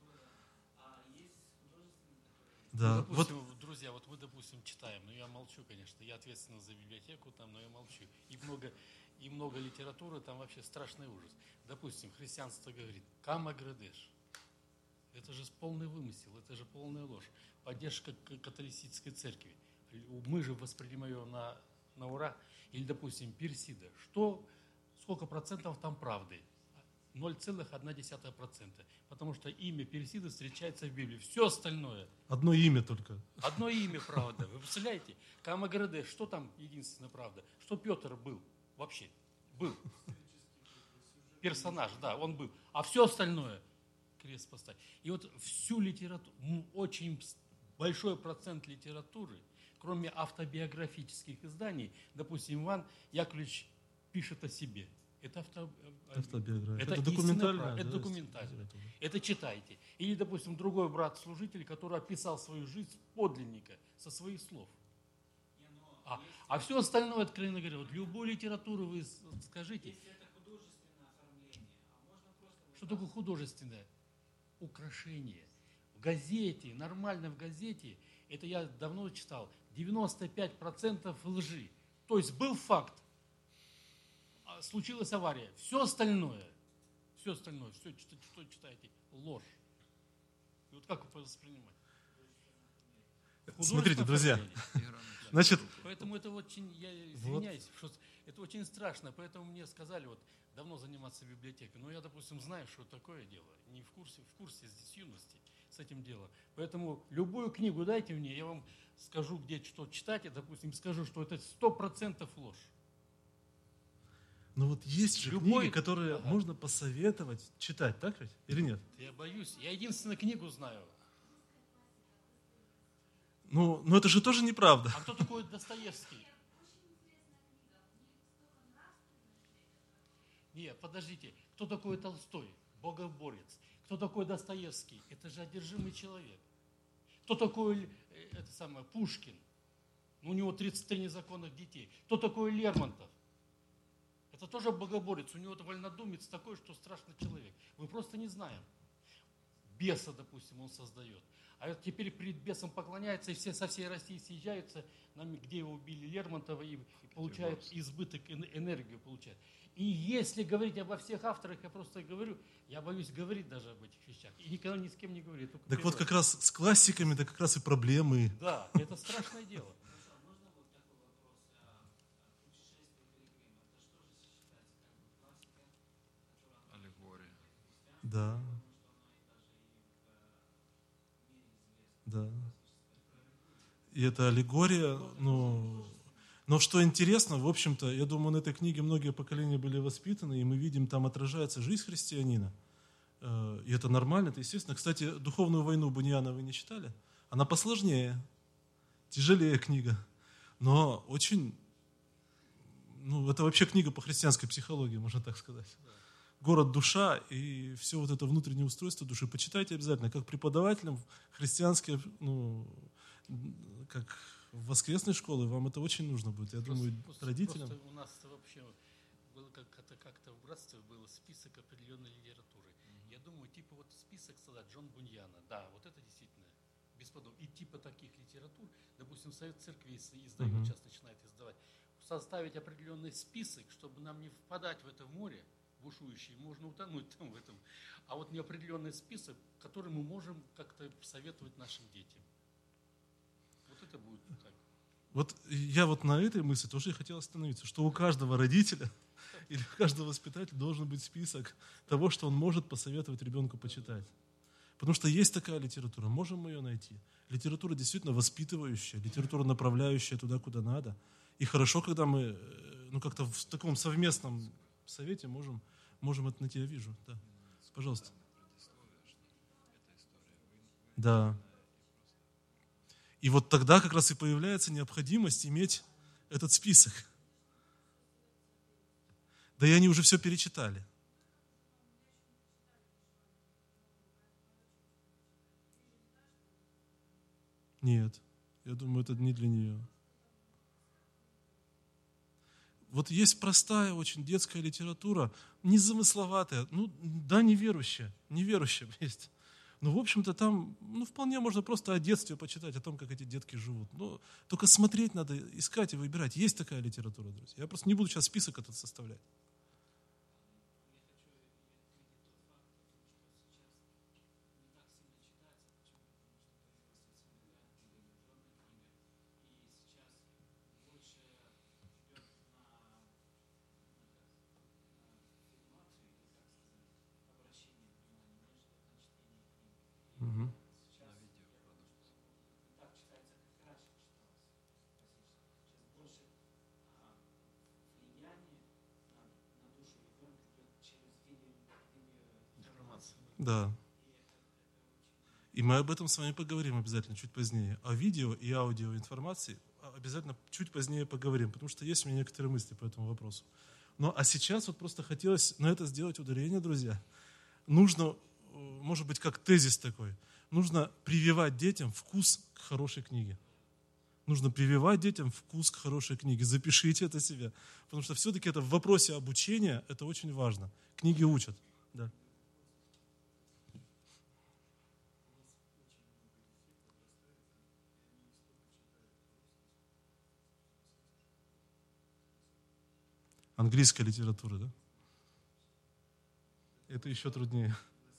Да, Ну, вот, допустим, друзья, вот мы, допустим, читаем, но я молчу, конечно, я ответственен за библиотеку там, но я молчу. И много литературы, там вообще страшный ужас. Допустим, христианство говорит: Кама Градеш. Это же полный вымысел, это же полная ложь. Поддержка католической церкви. Мы же воспринимаем ее на ура. Или, допустим, Персида. Сколько процентов там правды? 0,1%. Потому что имя Персида встречается в Библии. Все остальное. одно имя только. Одно имя правда. Вы представляете? Кама Градеш, что там единственная правда? Что Петр был вообще? Был. Персонаж, да, он был. А все остальное крест поставить. И вот всю литературу, очень большой процент литературы, кроме автобиографических изданий, допустим, Иван Яковлевич пишет о себе. Это Автобиография. это документальная. это да, документально. литература. Это читайте. Или, допустим, другой брат-служитель, который описал свою жизнь подлинника, со своих слов. А все остальное, откровенно говоря, вот любую литературу вы скажите. Что такое художественное? Украшение. В газете, нормально в газете, это я давно читал, 95% лжи. То есть был факт, случилась авария. Все остальное, все, что читаете, ложь. И вот как вы воспринимаете? Смотрите, друзья, оформление. значит, Поэтому это очень, я извиняюсь, что это очень страшно, поэтому мне сказали вот давно заниматься библиотекой. Но я, допустим, знаю, что такое дело. Не в курсе с юности с этим делом. Поэтому любую книгу дайте мне, я вам скажу, где что читать, и, допустим, скажу, что это 100% ложь. ну вот есть же Любой- книги, которые Ага. можно посоветовать читать, так ведь? Или нет? Я боюсь, я единственную книгу знаю. Ну, но это же тоже неправда. А кто такой Достоевский? Нет, подождите. Кто такой Толстой? Богоборец. Кто такой Достоевский? Это же одержимый человек. Кто такой Пушкин? У него 33 незаконных детей. Кто такой Лермонтов? Это тоже богоборец. У него вольнодумец такой, что страшный человек. Мы просто не знаем. Беса, допустим, он создает. А вот теперь перед бесом поклоняются, и все со всей России съезжаются, где его убили Лермонтова, и получают избыток, энергию получают. И если говорить обо всех авторах, я просто говорю, я боюсь говорить даже об этих вещах. И никогда ни с кем не говорю. только Так вот первый как раз с классиками, да как раз и проблемы. Да, это страшное дело. Аллегория. Да. Да. И это аллегория, ну... Но что интересно, в общем-то, я думаю, на этой книге многие поколения были воспитаны, и мы видим, там отражается жизнь христианина. И это нормально, это естественно. Кстати, «Духовную войну» Буньяна вы не читали? Она посложнее, тяжелее книга, но очень... Ну, это вообще книга по христианской психологии, можно так сказать. Город, душа и все вот это внутреннее устройство души. Почитайте обязательно, как преподавателям христианские, ну, как в воскресной школе, вам это очень нужно будет. Я думаю, родителям. Просто у нас вообще было как-то в братстве был список определенной литературы. Я думаю, типа вот список создать Джон Буньяна. Да, вот это действительно бесподобно. И типа таких литератур, допустим, Совет Церкви издает, сейчас начинает издавать. составить определенный список, чтобы нам не впадать в это море бушующее, можно утонуть там в этом. А вот неопределенный список, который мы можем как-то советовать нашим детям. Вот это будет так. Вот я вот на этой мысли тоже и хотел остановиться, что у каждого родителя или у каждого воспитателя должен быть список того, что он может посоветовать ребенку почитать. Потому что есть такая литература, можем мы ее найти. Литература действительно воспитывающая, литература направляющая туда, куда надо. И хорошо, когда мы как-то в таком совместном совете можем это найти. Я вижу. Да. Пожалуйста. Да. И вот тогда как раз и появляется необходимость иметь этот список. Да и они уже все перечитали. Нет, я думаю, это не для нее. Вот есть простая, очень детская литература, незамысловатая, неверующая есть. Но, в общем-то, там, вполне можно просто о детстве почитать, о том, как эти детки живут. Но только смотреть надо, искать и выбирать. Есть такая литература, друзья. Я просто не буду сейчас список этот составлять. Угу. Да. И мы об этом с вами поговорим обязательно чуть позднее. О видео и аудио информации обязательно чуть позднее поговорим, потому что есть у меня некоторые мысли по этому вопросу. А сейчас вот просто хотелось на это сделать ударение, друзья. Нужно, может быть, как тезис такой, нужно прививать детям вкус к хорошей книге. Нужно прививать детям вкус к хорошей книге. Запишите это себе, потому что все-таки это в вопросе обучения, это очень важно. Книги учат. Да. Английская литература, да? Это еще труднее.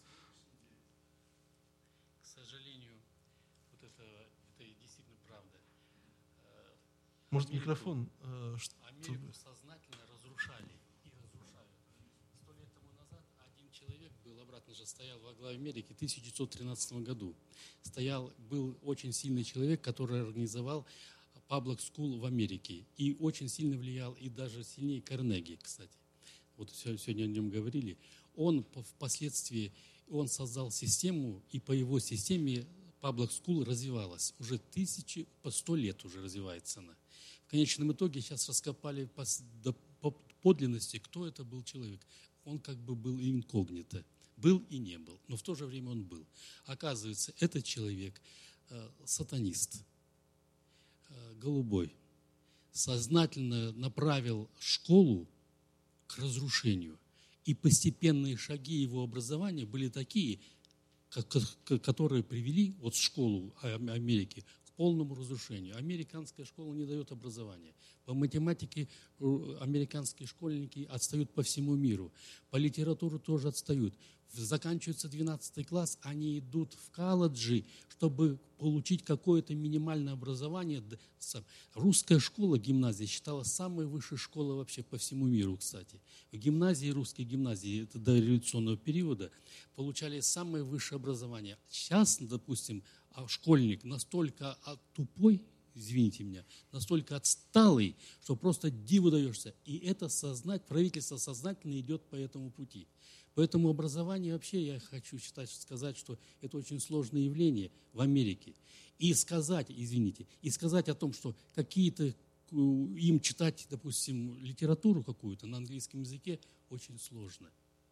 К сожалению, вот это действительно правда. Может, микрофон? Америку сознательно разрушали и разрушают. 100 лет тому назад один человек был, обратно же стоял во главе Америки в 1913 году. Был очень сильный человек, который организовал Public School в Америке. И очень сильно влиял, и даже сильнее Карнеги, кстати. Вот сегодня о нем говорили. Он впоследствии создал систему, и по его системе Public School развивалась. Уже 100 лет уже развивается она. В конечном итоге сейчас раскопали до подлинности, кто это был человек. Он как бы был инкогнито. Был и не был, но в то же время он был. Оказывается, этот человек сатанист. Голубой, сознательно направил школу к разрушению. И постепенные шаги его образования были такие, которые привели школу Америки к полному разрушению. Американская школа не дает образования. По математике американские школьники отстают по всему миру. По литературе тоже отстают. Заканчивается 12 класс, они идут в колледжи, чтобы получить какое-то минимальное образование. Русская школа, гимназия, считалась самой высшей школой вообще по всему миру, кстати. В гимназии, русские гимназии, это до революционного периода, получали самое высшее образование. Сейчас, допустим, школьник настолько тупой, извините меня, настолько отсталый, что просто диву даешься. И это правительство сознательно идет по этому пути. Поэтому образование вообще, я хочу сказать, что это очень сложное явление в Америке. И сказать о том, что какие-то им читать, допустим, литературу какую-то на английском языке, очень сложно.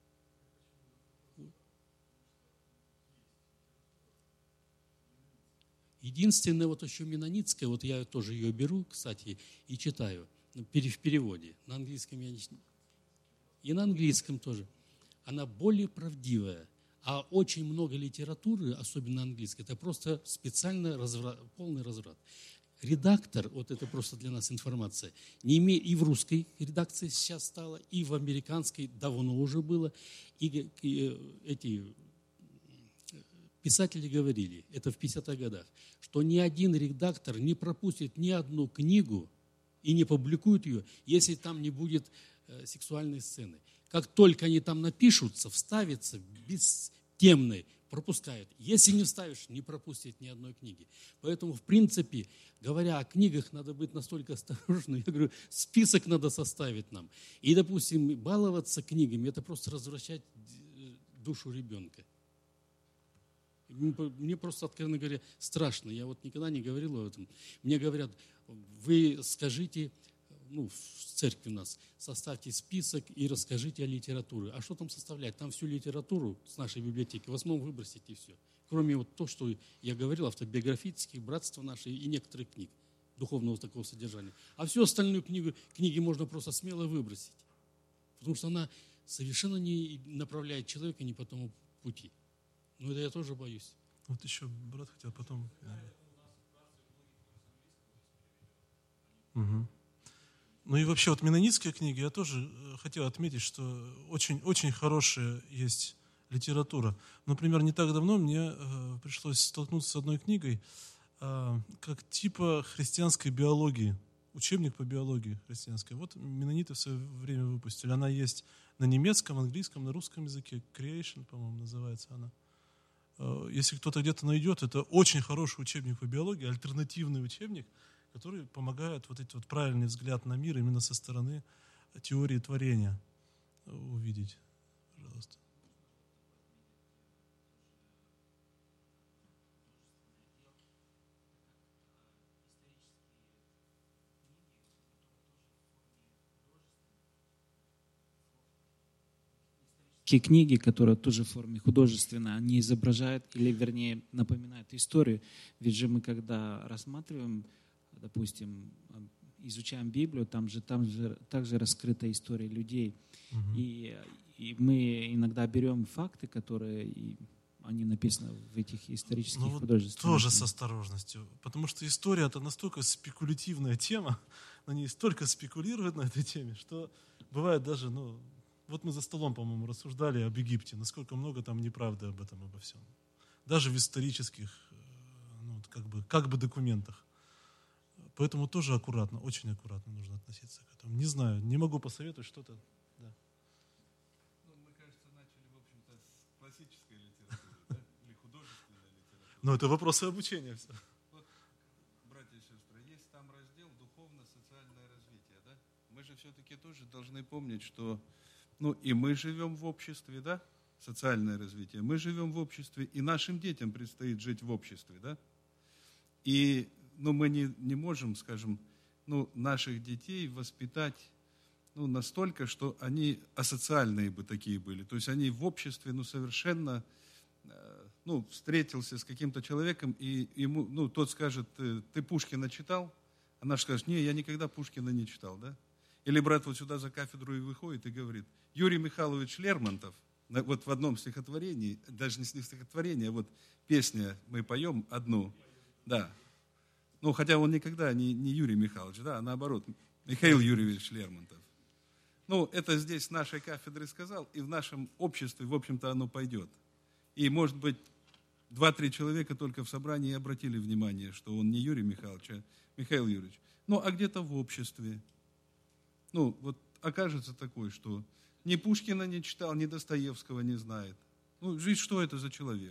Единственное, еще менонитская, я тоже ее беру, кстати, и читаю в переводе. На английском я не... И на английском тоже. Она более правдивая. А очень много литературы, особенно английской, это просто специально полный разврат. редактор, вот это просто для нас информация, не имеет, и в русской редакции сейчас стало, и в американской давно уже было, и эти писатели говорили, это в 50-х годах, что ни один редактор не пропустит ни одну книгу и не публикует ее, если там не будет сексуальной сцены. Как только они там напишутся, вставятся бестемные, пропускают. Если не вставишь, не пропустит ни одной книги. Поэтому, в принципе, говоря о книгах, надо быть настолько осторожным. Я говорю, список надо составить нам. И, допустим, баловаться книгами, это просто развращать душу ребенка. Мне просто, откровенно говоря, страшно. Я вот никогда не говорил об этом. Мне говорят, вы скажите, в церкви у нас, составьте список и расскажите о литературе. А что там составлять? Там всю литературу с нашей библиотеки в основном выбросите и все. Кроме вот то, что я говорил, автобиографических, братства наши и некоторых книг духовного такого содержания. А всю остальную книги можно просто смело выбросить. Потому что она совершенно не направляет человека ни по тому пути. Но это я тоже боюсь. Вот еще брат хотел потом... Угу. Ну и вообще вот менонитские книги я тоже хотел отметить, что очень, очень хорошая есть литература. Например, не так давно мне пришлось столкнуться с одной книгой, как типа христианской биологии, учебник по биологии христианской. Вот менониты в свое время выпустили. Она есть на немецком, английском, на русском языке. Creation, по-моему, называется она. Если кто-то где-то найдет, это очень хороший учебник по биологии, альтернативный учебник, который помогает вот этот вот правильный взгляд на мир именно со стороны теории творения увидеть. Пожалуйста. Те книги, которые тоже в форме художественной, они изображают или, вернее, напоминают историю. Ведь же мы, когда рассматриваем, допустим, изучаем Библию, там же также раскрыта история людей. Угу. И мы иногда берем факты, которые они написаны в этих исторических художественных. Тоже с осторожностью, потому что история — это настолько спекулятивная тема, на ней столько спекулируют на этой теме, что бывает даже, вот мы за столом, по-моему, рассуждали об Египте, насколько много там неправды об этом, обо всем. Даже в исторических, как бы документах. Поэтому тоже аккуратно, очень аккуратно нужно относиться к этому. Не знаю, не могу посоветовать что-то. Да. Мы, кажется, начали, в общем-то, с классической литературы, да? Или художественной литературы. Но это вопросы обучения все. Вот, братья и сестры, есть там раздел «Духовно-социальное развитие», да? Мы же все-таки тоже должны помнить, что, и мы живем в обществе, да? Социальное развитие. Мы живем в обществе, и нашим детям предстоит жить в обществе, да? И мы не можем, скажем, наших детей воспитать настолько, что они асоциальные бы такие были. То есть они в обществе совершенно, встретился с каким-то человеком, и ему, тот скажет, ты Пушкина читал? Она же скажет, не, я никогда Пушкина не читал, да? Или брат вот сюда за кафедру и выходит и говорит, Юрий Михайлович Лермонтов, вот в одном стихотворении, даже не стихотворение, а вот песня мы поем одну, да. Хотя он никогда не Юрий Михайлович, да, а наоборот, Михаил Юрьевич Лермонтов. Это здесь с нашей кафедры сказал, и в нашем обществе, в общем-то, оно пойдет. И, может быть, 2-3 человека только в собрании обратили внимание, что он не Юрий Михайлович, а Михаил Юрьевич. А где-то в обществе, вот окажется такой, что ни Пушкина не читал, ни Достоевского не знает. Жизнь, что это за человек?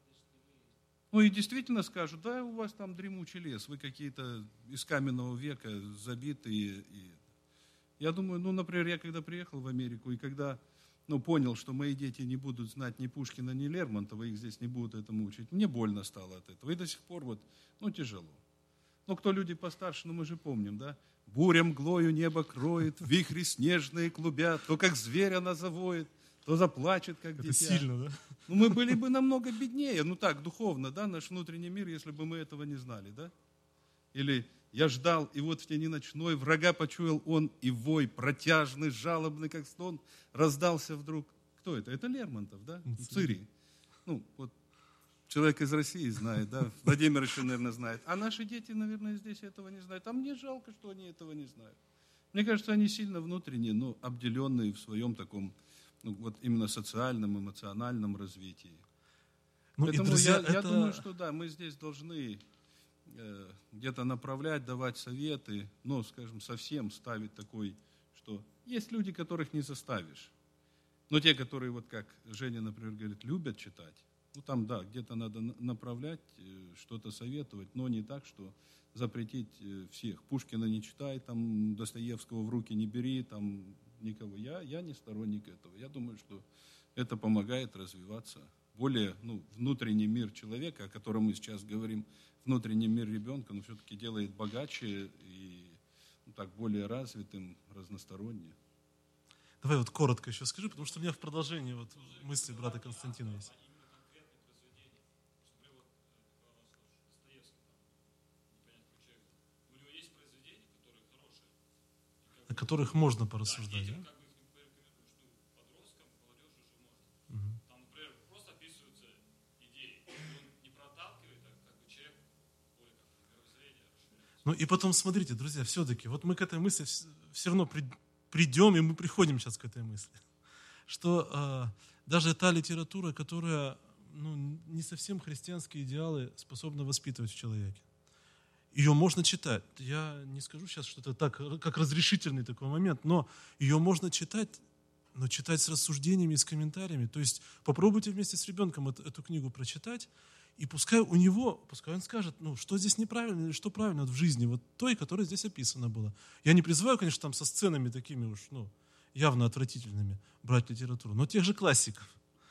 И действительно скажут, да, у вас там дремучий лес, вы какие-то из каменного века забитые. Я думаю, например, я когда приехал в Америку, и когда понял, что мои дети не будут знать ни Пушкина, ни Лермонтова, их здесь не будут этому учить, мне больно стало от этого. И до сих пор тяжело. Кто люди постарше, мы же помним, да? Буря мглою небо кроет, вихри снежные клубят, то как зверь она завоет, то заплачет, как дитя. Это сильно, да? Мы были бы намного беднее, так, духовно, да, наш внутренний мир, если бы мы этого не знали, да? Или я ждал, и вот в тени ночной врага почуял он, и вой протяжный, жалобный, как стон, раздался вдруг. Кто это? Это Лермонтов, да? Цири. Человек из России знает, да? Владимир еще, наверное, знает. А наши дети, наверное, здесь этого не знают. А мне жалко, что они этого не знают. Мне кажется, они сильно внутренне, обделенные в своем таком, вот именно социальном, эмоциональном развитии. Поэтому и, друзья, я думаю, что да, мы здесь должны где-то направлять, давать советы, но, скажем, совсем ставить такой, что есть люди, которых не заставишь. Но те, которые, вот как Женя, например, говорит, любят читать, там, да, где-то надо направлять, что-то советовать, но не так, что запретить всех. Пушкина не читай, там, Достоевского в руки не бери, там, никого. Я не сторонник этого. Я думаю, что это помогает развиваться. Более, внутренний мир человека, о котором мы сейчас говорим, внутренний мир ребенка, но все-таки делает богаче и так более развитым, разносторонним. Давай вот коротко еще скажи, потому что у меня в продолжении вот мысли брата Константина есть. О которых можно порассуждать, да? Там, например, просто описываются идеи. Он не проталкивает, а как бы человек более мировоззрение расширяет. Ну и потом смотрите, друзья, все-таки, вот мы к этой мысли все равно придем, и мы приходим сейчас к этой мысли, что даже та литература, которая не совсем христианские идеалы способна воспитывать в человеке, ее можно читать. Я не скажу сейчас, что это так, как разрешительный такой момент, но ее можно читать, но читать с рассуждениями и с комментариями. То есть попробуйте вместе с ребенком эту книгу прочитать, и пускай он скажет, что здесь неправильно или что правильно в жизни, вот той, которая здесь описана была. Я не призываю, конечно, там со сценами такими уж, явно отвратительными брать литературу, но тех же классиков.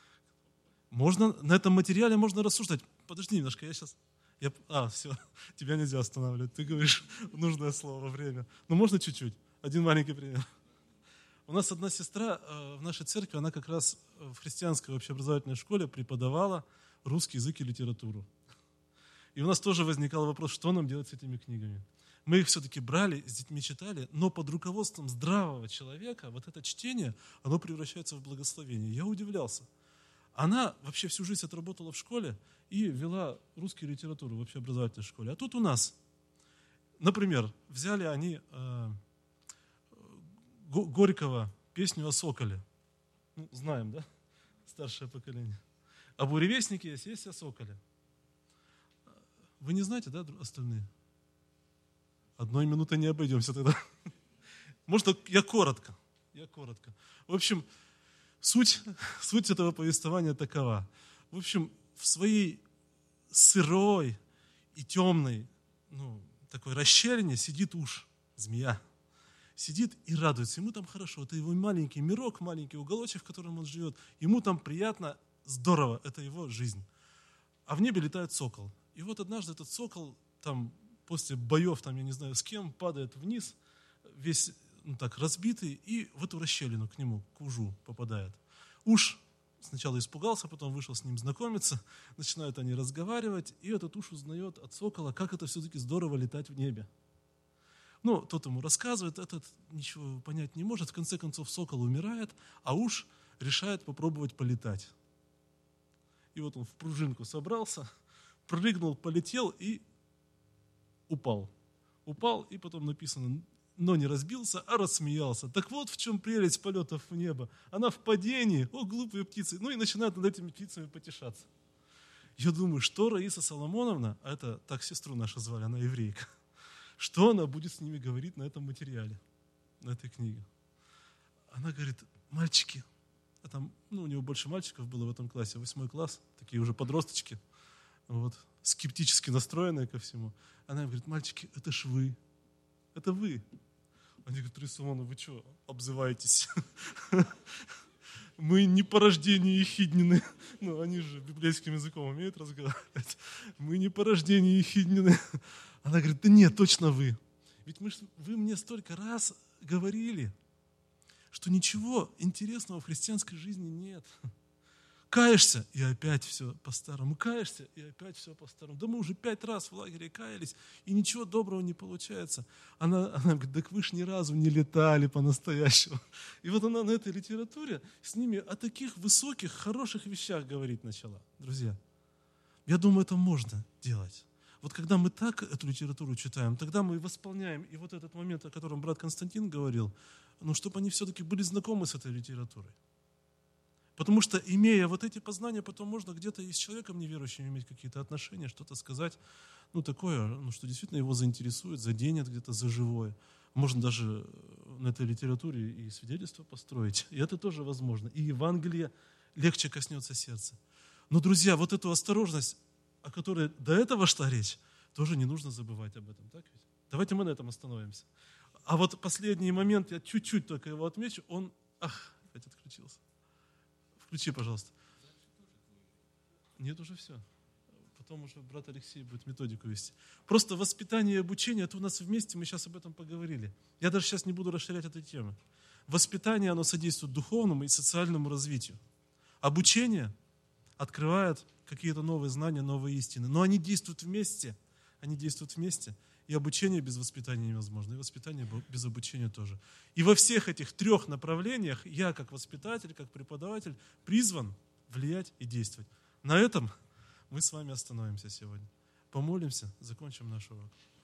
На этом материале можно рассуждать. Подожди немножко, все, тебя нельзя останавливать. Ты говоришь нужное слово, время. Можно чуть-чуть? Один маленький пример. У нас одна сестра в нашей церкви, она как раз в христианской общеобразовательной школе преподавала русский язык и литературу. И у нас тоже возникал вопрос, что нам делать с этими книгами. Мы их все-таки брали, с детьми читали, но под руководством здравого человека вот это чтение, оно превращается в благословение. Я удивлялся. Она вообще всю жизнь отработала в школе и вела русскую литературу в общеобразовательной школе. А тут у нас, например, взяли они Горького песню о соколе. Знаем, да? Старшее поколение. А буревестники есть о соколе. Вы не знаете, да, остальные? 1 минуты не обойдемся тогда. Может, я коротко. В общем, суть этого повествования такова. В общем, в своей сырой и темной, такой расщелине сидит уж змея. Сидит и радуется. Ему там хорошо. Это его маленький мирок, маленький уголочек, в котором он живет. Ему там приятно, здорово. Это его жизнь. А в небе летает сокол. И вот однажды этот сокол там после боев, я не знаю с кем, падает вниз, весь разбитый, и в эту расщелину к нему, к ужу попадает. Уж сначала испугался, потом вышел с ним знакомиться, начинают они разговаривать, и этот уж узнает от сокола, как это все-таки здорово летать в небе. Тот ему рассказывает, этот ничего понять не может, в конце концов сокол умирает, а уж решает попробовать полетать. И вот он в пружинку собрался, прыгнул, полетел и упал. Упал, и потом написано, но не разбился, а рассмеялся. Так вот в чем прелесть полетов в небо. Она в падении, глупые птицы. И начинают над этими птицами потешаться. Я думаю, что Раиса Соломоновна, а это так сестру нашу звали, она еврейка, что она будет с ними говорить на этом материале, на этой книге. Она говорит, мальчики, а там, у него больше мальчиков было в этом классе, 8 класс, такие уже подросточки, скептически настроенные ко всему. Она говорит, мальчики, это ж вы, это вы. Они говорят, Раиса Соломоновна, вы что, обзываетесь? Мы не по рождению ехиднины. Они же библейским языком умеют разговаривать. Мы не по рождению ехиднины. Она говорит, да нет, точно вы. Ведь вы мне столько раз говорили, что ничего интересного в христианской жизни нет. Каешься, и опять все по-старому. Каешься, и опять все по-старому. Да мы уже 5 раз в лагере каялись, и ничего доброго не получается. Она говорит, так вы ж ни разу не летали по-настоящему. И вот она на этой литературе с ними о таких высоких, хороших вещах говорить начала, друзья. Я думаю, это можно делать. Вот когда мы так эту литературу читаем, тогда мы восполняем и вот этот момент, о котором брат Константин говорил, чтобы они все-таки были знакомы с этой литературой. Потому что, имея вот эти познания, потом можно где-то и с человеком неверующим иметь какие-то отношения, что-то сказать, такое, что действительно его заинтересует, заденет где-то за живое. Можно даже на этой литературе и свидетельство построить. И это тоже возможно. И Евангелие легче коснется сердца. Но, друзья, вот эту осторожность, о которой до этого шла речь, тоже не нужно забывать об этом. Так ведь? Давайте мы на этом остановимся. А вот последний момент, я чуть-чуть только его отмечу, опять отключился. Включи, пожалуйста. Нет, уже все. Потом уже брат Алексей будет методику вести. Просто воспитание и обучение, это у нас вместе, мы сейчас об этом поговорили. Я даже сейчас не буду расширять эту тему. Воспитание, оно содействует духовному и социальному развитию. Обучение открывает какие-то новые знания, новые истины. Но они действуют вместе. И обучение без воспитания невозможно. И воспитание без обучения тоже. И во всех этих 3 направлениях я, как воспитатель, как преподаватель, призван влиять и действовать. На этом мы с вами остановимся сегодня. Помолимся, закончим наш урок.